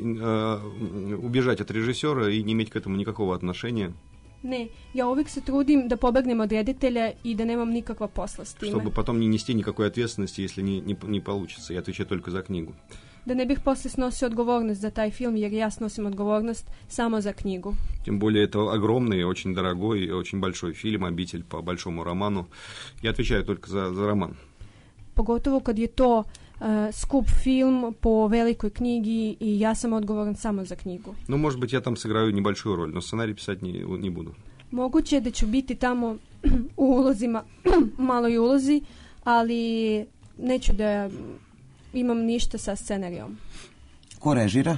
убежать от режиссера и не иметь к этому никакого отношения. Ne, ja uvijek se trudim da pobegnem od reditelja i da nemam nikakva posla s time. Чтобы потом не нести никакой ответственности, если не, не, не получится. Я отвечаю только за книгу. Da ne bih posle snosio odgovornost za taj film, jer ja snosim odgovornost samo za knjigu. Тем более это огромный, очень дорогой и очень большой фильм «Обитель» по большому роману. Я отвечаю только за, за роман. Pogotovo kad je to uh, skup film po velikoj knjigi i ja sam odgovoran samo za knjigu. Ну, может быть, я там сыграю небольшую роль, но сценарий писать не, не буду. Moguće je da ću biti tamo u ulozima, maloj ulozi, ali neću da imam ništa sa scenarijom. Ko režira?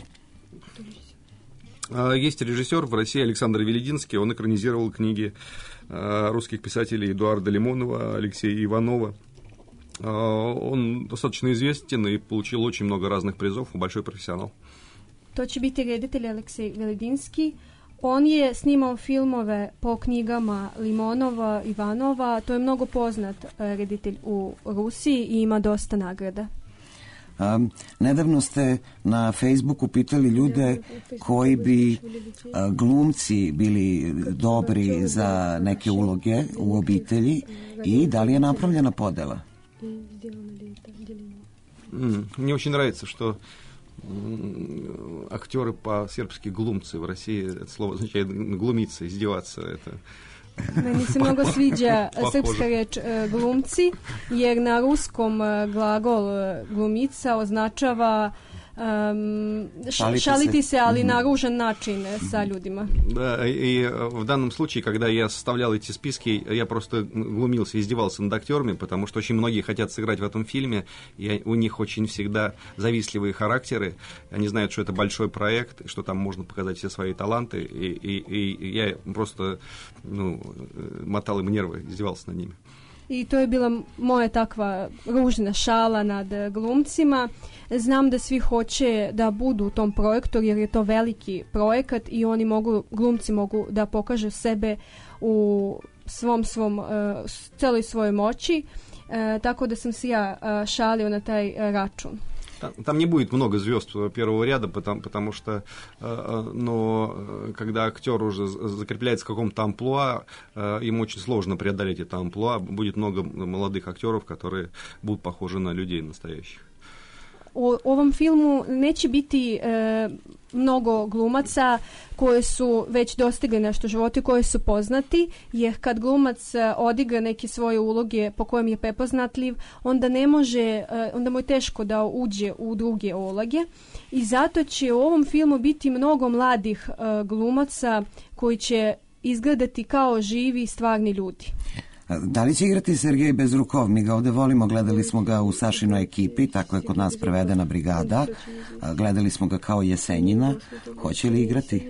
Есть режиссер в России Александр Велединский, он экранизировал книги русских писателей Эдуарда Лимонова, Алексея Иванова. Он достаточно известен и получил очень много разных призов, большой профессионал. To će biti reditelj Aleksej Veledinski. On je snimao filmove po knjigama Limonova, Ivanova. To je mnogo poznat reditelj u Rusiji i ima dosta nagrada. Um, nedavno ste na Facebooku pitali ljude koji bi uh, glumci bili dobri za neke uloge u obitelji i da li je napravljena podela? Mm, мне очень нравится, что актеры по-сербски глумцы в России, это слово означает глумиться, издеваться. Это Meni se mnogo sviđa srpska reč glumci, jer na ruskom glagol glumica označava um, Шалите šaliti se. se, ali Mm-hmm. na ružan način sa ljudima. Да, и в данном случае, когда я составлял эти списки, я просто глумился, издевался над актерами, потому что очень многие хотят сыграть в этом фильме, и у них очень всегда завистливые характеры, они знают, что это большой проект, что там можно показать все свои таланты, и, и, и я просто ну, мотал им нервы, издевался над ними. I to je bila moja takva ružna šala nad glumcima. Znam da svi hoće da budu u tom projektu jer je to veliki projekat i oni mogu, glumci mogu da pokažu sebe u svom svom, uh, celoj svojoj moći. Uh, tako da sam se ja uh, šalio na taj uh, račun. Там, там не будет много звезд первого ряда, потому, потому что, э, но когда актер уже закрепляется в каком-то амплуа, э, ему очень сложно преодолеть это амплуа. Будет много молодых актеров, которые будут похожи на людей настоящих. u ovom filmu neće biti e, mnogo glumaca koje su već dostigli nešto u životu i koje su poznati, jer kad glumac odigra neke svoje uloge po kojem je prepoznatljiv, onda ne može, onda mu je teško da uđe u druge uloge i zato će u ovom filmu biti mnogo mladih glumaca koji će izgledati kao živi stvarni ljudi. Da li će igrati Sergej Bezrukov? Mi ga ovde volimo, gledali smo ga u Sašinoj ekipi, tako je kod nas prevedena Brigada. Gledali smo ga kao Jesenjina. Hoće li igrati?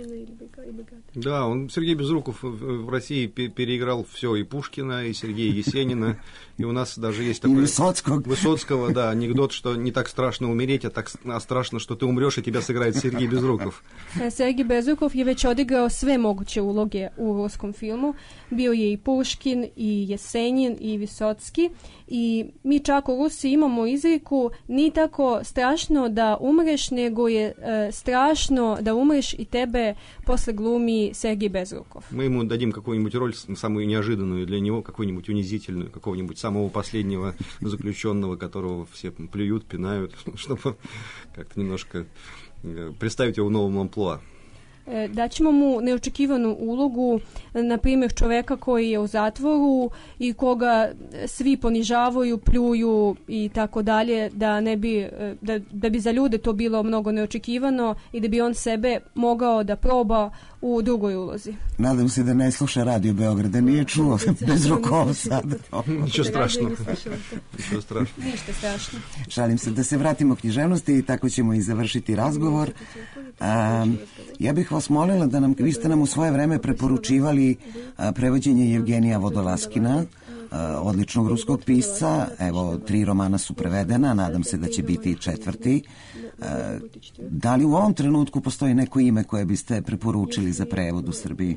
Да, он, Сергей Безруков в России переиграл все, и Пушкина, и Сергея Есенина, и у нас даже есть такой... Высоцкого. Высоцкого, да, анекдот, что не так страшно умереть, а так а страшно, что ты умрешь, и тебя сыграет Сергей Безруков. Sergej Bezrukov je već odigrao sve moguće uloge u ruskom filmu. Bio je i Puškin, i Jesenjin, i Visocki. I mi čak u Rusiji imamo izreku ni tako strašno da umreš, nego je e, strašno da umreš i tebe posle glumi Sergej Bezrukov. Мы ему дадим какую-нибудь роль, самую неожиданную для него, какую-нибудь унизительную, какого-нибудь самого последнего заключенного, которого все плюют, пинают, чтобы как-то немножко представить его в новом амплуа. Daćemo mu neočekivanu ulogu, na primjer čoveka koji je u zatvoru i koga svi ponižavaju, pljuju i tako dalje, da ne bi, da, da bi za ljude to bilo mnogo neočekivano i da bi on sebe mogao da proba u drugoj ulozi. Nadam se da ne sluša Radio Beograd, da nije čuo Bezrukov sad. Ništa strašno. Ništa strašno. Ništa strašno. Šalim se, da se vratimo književnosti i tako ćemo i završiti razgovor. A, ja bih vas molila da nam, vi ste nam u svoje vreme preporučivali a, prevođenje Jevgenija Vodolaskina, a, odličnog ruskog pisca. Evo, tri romana su prevedena, nadam se da će biti i četvrti. A, da li u ovom trenutku postoji neko ime koje biste preporučili za prevod u Srbiji?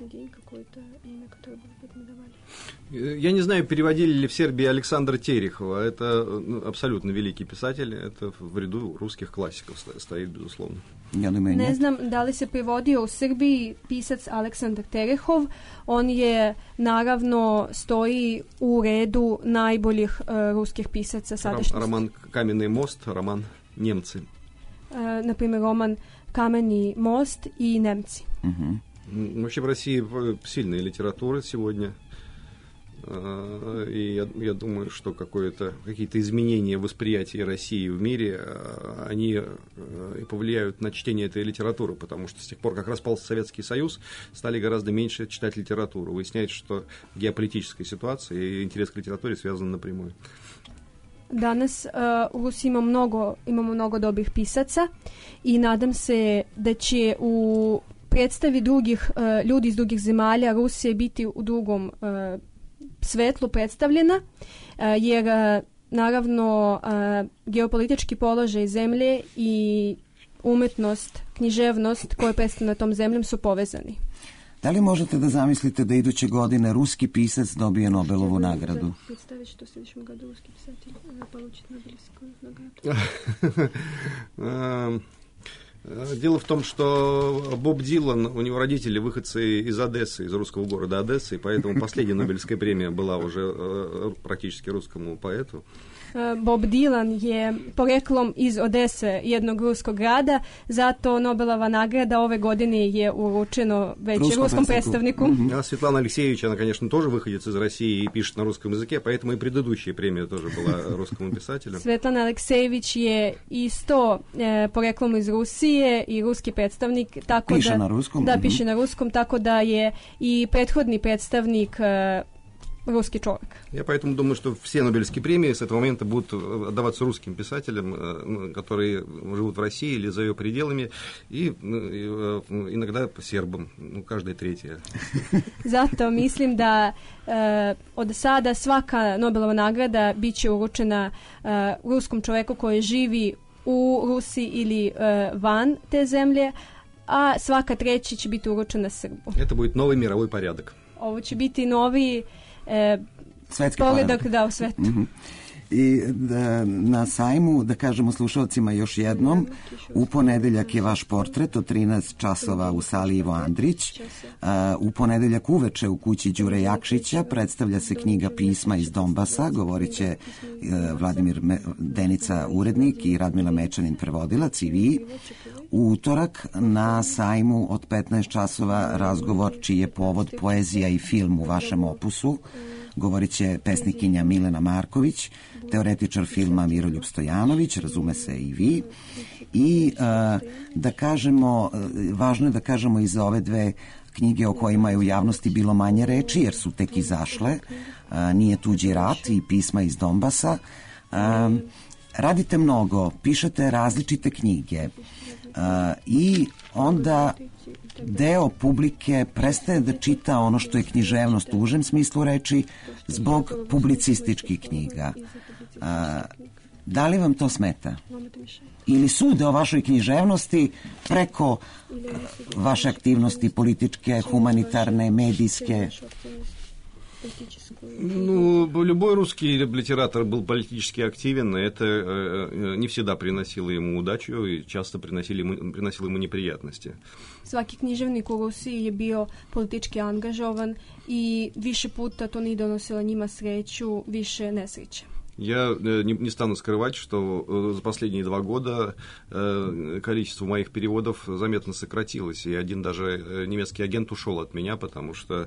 Я не знаю, переводили ли в Сербии Александра Терехова. Это абсолютно великий писатель. Это в ряду русских классиков стоит, безусловно. Ne znam da li se prevodio u Srbiji pisac Aleksandar Terehov. On je, naravno, stoji u redu najboljih uh, ruskih pisaca sadašnjosti. Роман «Каменный мост», роман «Немцы». Uh, например, роман «Каменный мост» и «Немцы». Uh-huh. Вообще в России сильная литература сегодня. И я, я думаю, что какое-то, какие-то изменения в восприятии России в мире, они и повлияют на чтение этой литературы, потому что с тех пор, как распался Советский Союз, стали гораздо меньше читать литературу. Выясняется, что геополитическая ситуация и интерес к литературе связаны напрямую. Danas uh, u Rusiji ima mnogo, imamo mnogo dobrih pisaca i nadam se da će u predstavi drugih uh, ljudi iz drugih zemalja Rusije biti u drugom uh, svetlu predstavljena, jer naravno geopolitički položaj zemlje i umetnost, književnost koje predstavljena tom zemljom su povezani. Da li možete da zamislite da iduće godine ruski pisac dobije Nobelovu nagradu? Predstaviti što u sljedećem godu ruski pisatelj получит Нобелевскую награду. Дело в том, что Боб Дилан, у него родители выходцы из Одессы, из русского города Одессы, и поэтому последняя Нобелевская премия была уже практически русскому поэту. Bob Dylan je poreklom iz Odese, jednog ruskog grada, zato Nobelova nagrada ove godine je uručeno već Rusko ruskom predstavniku. Mm-hmm. А Светлана Алексеевич, она, конечно, тоже выходец из России и пишет на русском языке, поэтому и предыдущая премия тоже была русскому писателю. Svetlana Aleksejević je isto e, poreklom iz Rusije i ruski predstavnik, tako piše da, na ruskom. Da, mm-hmm. piše na ruskom, tako da je i prethodni predstavnik e, русский человек. Я поэтому думаю, что все Нобелевские премии с этого момента будут отдаваться русским писателям, которые живут в России или за ее пределами, и иногда сербам, ну, каждая третья. Zato mislim da e, od sada svaka Nobelova nagrada bit će uručena e, ruskom čoveku koji živi u Rusiji ili e, van te zemlje, a svaka treća će biti uručena Srbu. Это будет новый мировой порядок. Ovo će biti novi E, svetski poredak da u svetu. Mm-hmm. I da, na sajmu, da kažemo slušalcima još jednom, u ponedeljak je vaš portret od trinaest časova u sali Ivo Andrić. U ponedeljak uveče u kući Đure Jakšića predstavlja se knjiga Pisma iz Donbasa, govorit će Vladimir Denica urednik i Radmila Mečanin prevodilac i vi. U utorak na sajmu od petnaest časova razgovor čiji je povod poezija i film u vašem opusu. Govorit će pesnikinja Milena Marković, teoretičar filma Miroljub Stojanović, razume se i vi. I da kažemo, važno je da kažemo i za ove dve knjige o kojima je u javnosti bilo manje reči, jer su tek izašle, Nije tuđi rat i Pisma iz Donbasa. Radite mnogo, pišete različite knjige i onda deo publike prestaje da čita ono što je književnost u užem smislu reči zbog publicističkih knjiga. Da li vam to smeta? Ili sude o vašoj književnosti preko vaše aktivnosti političke, humanitarne, medijske? Ну, любой русский литератор был политически активен, и это не всегда приносило ему удачу и часто приносили ему, приносило ему неприятности. Svaki književnik u Rusiji je bio politički angažovan i više puta to nije donosilo njima sreću, više nesreće. Я не, не стану скрывать, что за последние два года количество моих переводов заметно сократилось, и один даже немецкий агент ушел от меня, потому что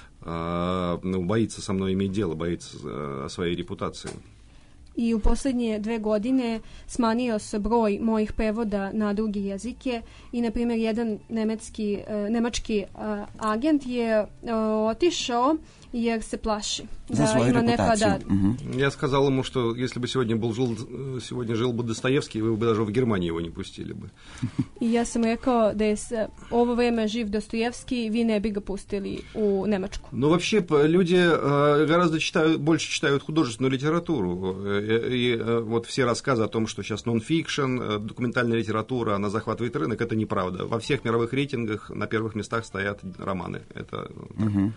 ну, боится со мной иметь дело, боится о своей репутации. I u posljednje dve godine smanjio se broj mojih prevoda na druge jezike i, na primjer, jedan nemetski, nemački agent je otišao jer se plaši. За свою репутацию. Угу. Я сказал ему, что если бы сегодня был жил, сегодня жил бы Достоевский, вы бы даже в Германии его не пустили бы. I ja sam rekao da je ovo vrijeme živ Dostojevski, vi ne bi ga pustili u Nemačku. Ну, вообще, люди гораздо читают, больше читают художественную литературу. И вот все рассказы о том, что сейчас нон-фикшн, документальная литература, она захватывает рынок, это неправда. Во всех мировых рейтингах на первых местах стоят романы. Это... Угу.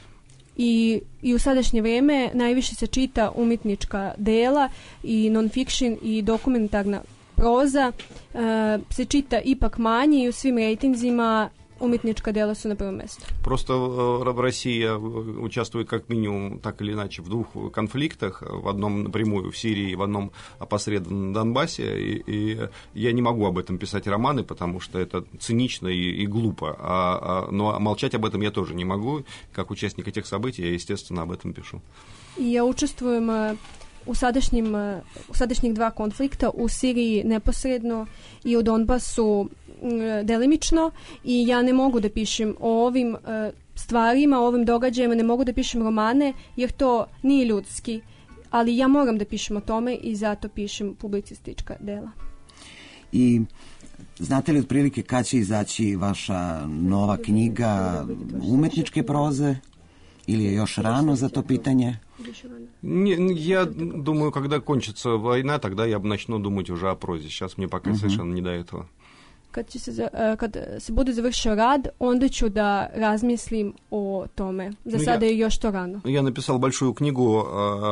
I, I u sadašnje vrijeme najviše se čita umjetnička dela i non-fiction i dokumentarna proza uh, se čita ipak manje i u svim rejtinzima umjetnička dela su na prvom mjestu. Просто Россия участвует как минимум так или иначе в двух конфликтах, в одном напрямую в Сирии, в одном опосредованно на Донбассе, и, и я не могу об этом писать романы, потому что это цинично и, и глупо, а, а, но молчать об этом я тоже не могу, как участник этих событий я, естественно, об этом пишу. I ja učestvujem u sadašnjim, u sadašnjih dva konflikta, u Siriji neposredno i u Donbasu delimično, i ja ne mogu da pišem o ovim stvarima, o ovim događajima, ne mogu da pišem romane jer to nije ljudski, ali ja moram da pišem o tome i zato pišem publicistička dela. I znate li otprilike kad će izaći vaša nova knjiga umetničke proze ili je još rano za to pitanje? Не, я думаю, когда кончится война, тогда я начну думать уже о прозе. Сейчас мне пока uh-huh. совершенно не до этого. Kad, će se, kad se bude završio rad, onda ću da razmislim o tome. Za ну, sada я, je još to rano. Я написал большую книгу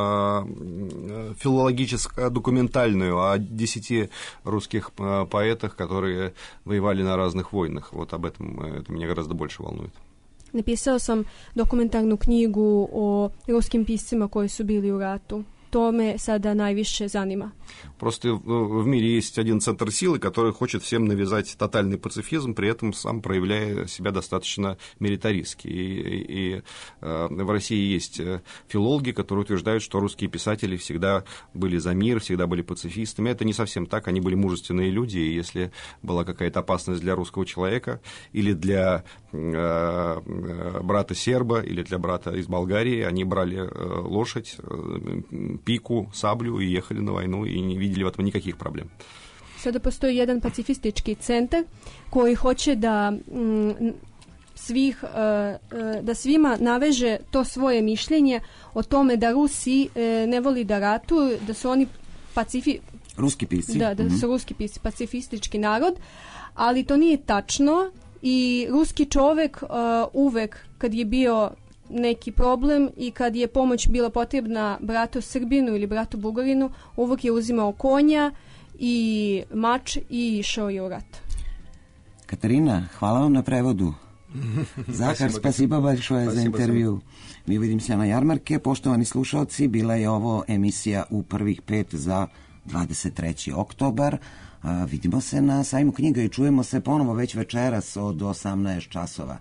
филологическо-документальную о десяти русских поэтах, которые воевали на разных войнах. Вот об этом это меня гораздо больше волнует. Napisao sam dokumentarnu knjigu o ruskim piscima koji su bili u ratu. To me sada najviše zanima. Просто в мире есть один центр силы, который хочет всем навязать тотальный пацифизм, при этом сам проявляя себя достаточно милитаристски. И, и в России есть филологи, которые утверждают, что русские писатели всегда были за мир, всегда были пацифистами. Это не совсем так, они были мужественные люди, и если была какая-то опасность для русского человека или для брата серба, или для брата из Болгарии, они брали лошадь, piku, sablju i jehali na vojnu i ne vidjeli v tom nikakvih problem. Sada postoji jedan pacifistički centar koji hoće da mm, svih, uh, da svima naveže to svoje mišljenje o tome da Rusi uh, ne voli da ratuju, da su oni pacifi... Ruski pisci. Da, da mm-hmm. su ruski pisci, pacifistički narod, ali to nije tačno i ruski čovek uh, uvek kad je bio neki problem i kad je pomoć bila potrebna bratu Srbinu ili bratu Bugarinu, uvijek je uzimao konja i mač i išao je u rat. Katarina, hvala vam na prevodu. Zahar, spasiba большое za intervju. Mi vidim se na jarmarke. Poštovani slušalci, bila je ovo emisija U prvih pet za dvadeset treći oktobar. A, vidimo se na sajmu knjiga i čujemo se ponovo već večeras od osamnaest časova.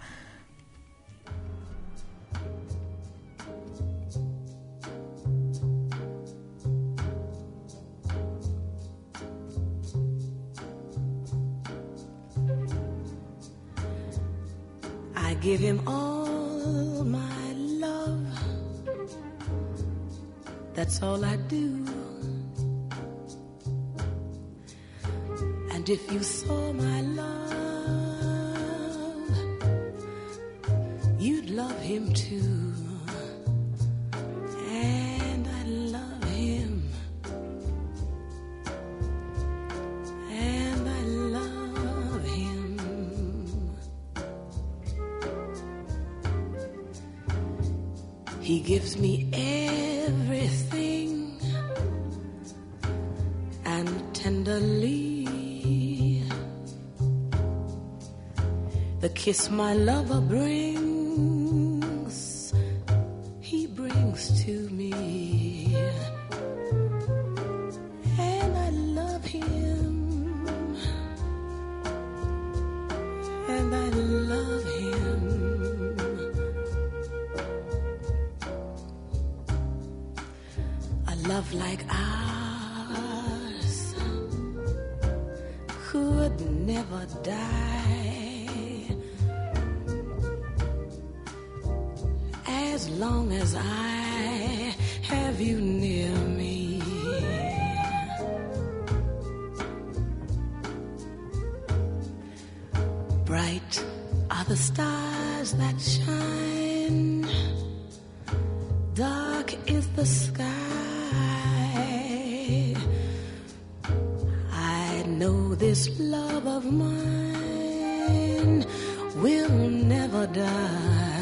I give him all my love. That's all I do. And if you saw my love, you'd love him too. And I love him. And I love him. He gives me everything, and tenderly the kiss my lover brings, he brings to me. And I love him. And I love him. A love like ours could never die, as long as I have you near me. Bright are the stars that shine, dark is the sky. I know this love of mine will never die.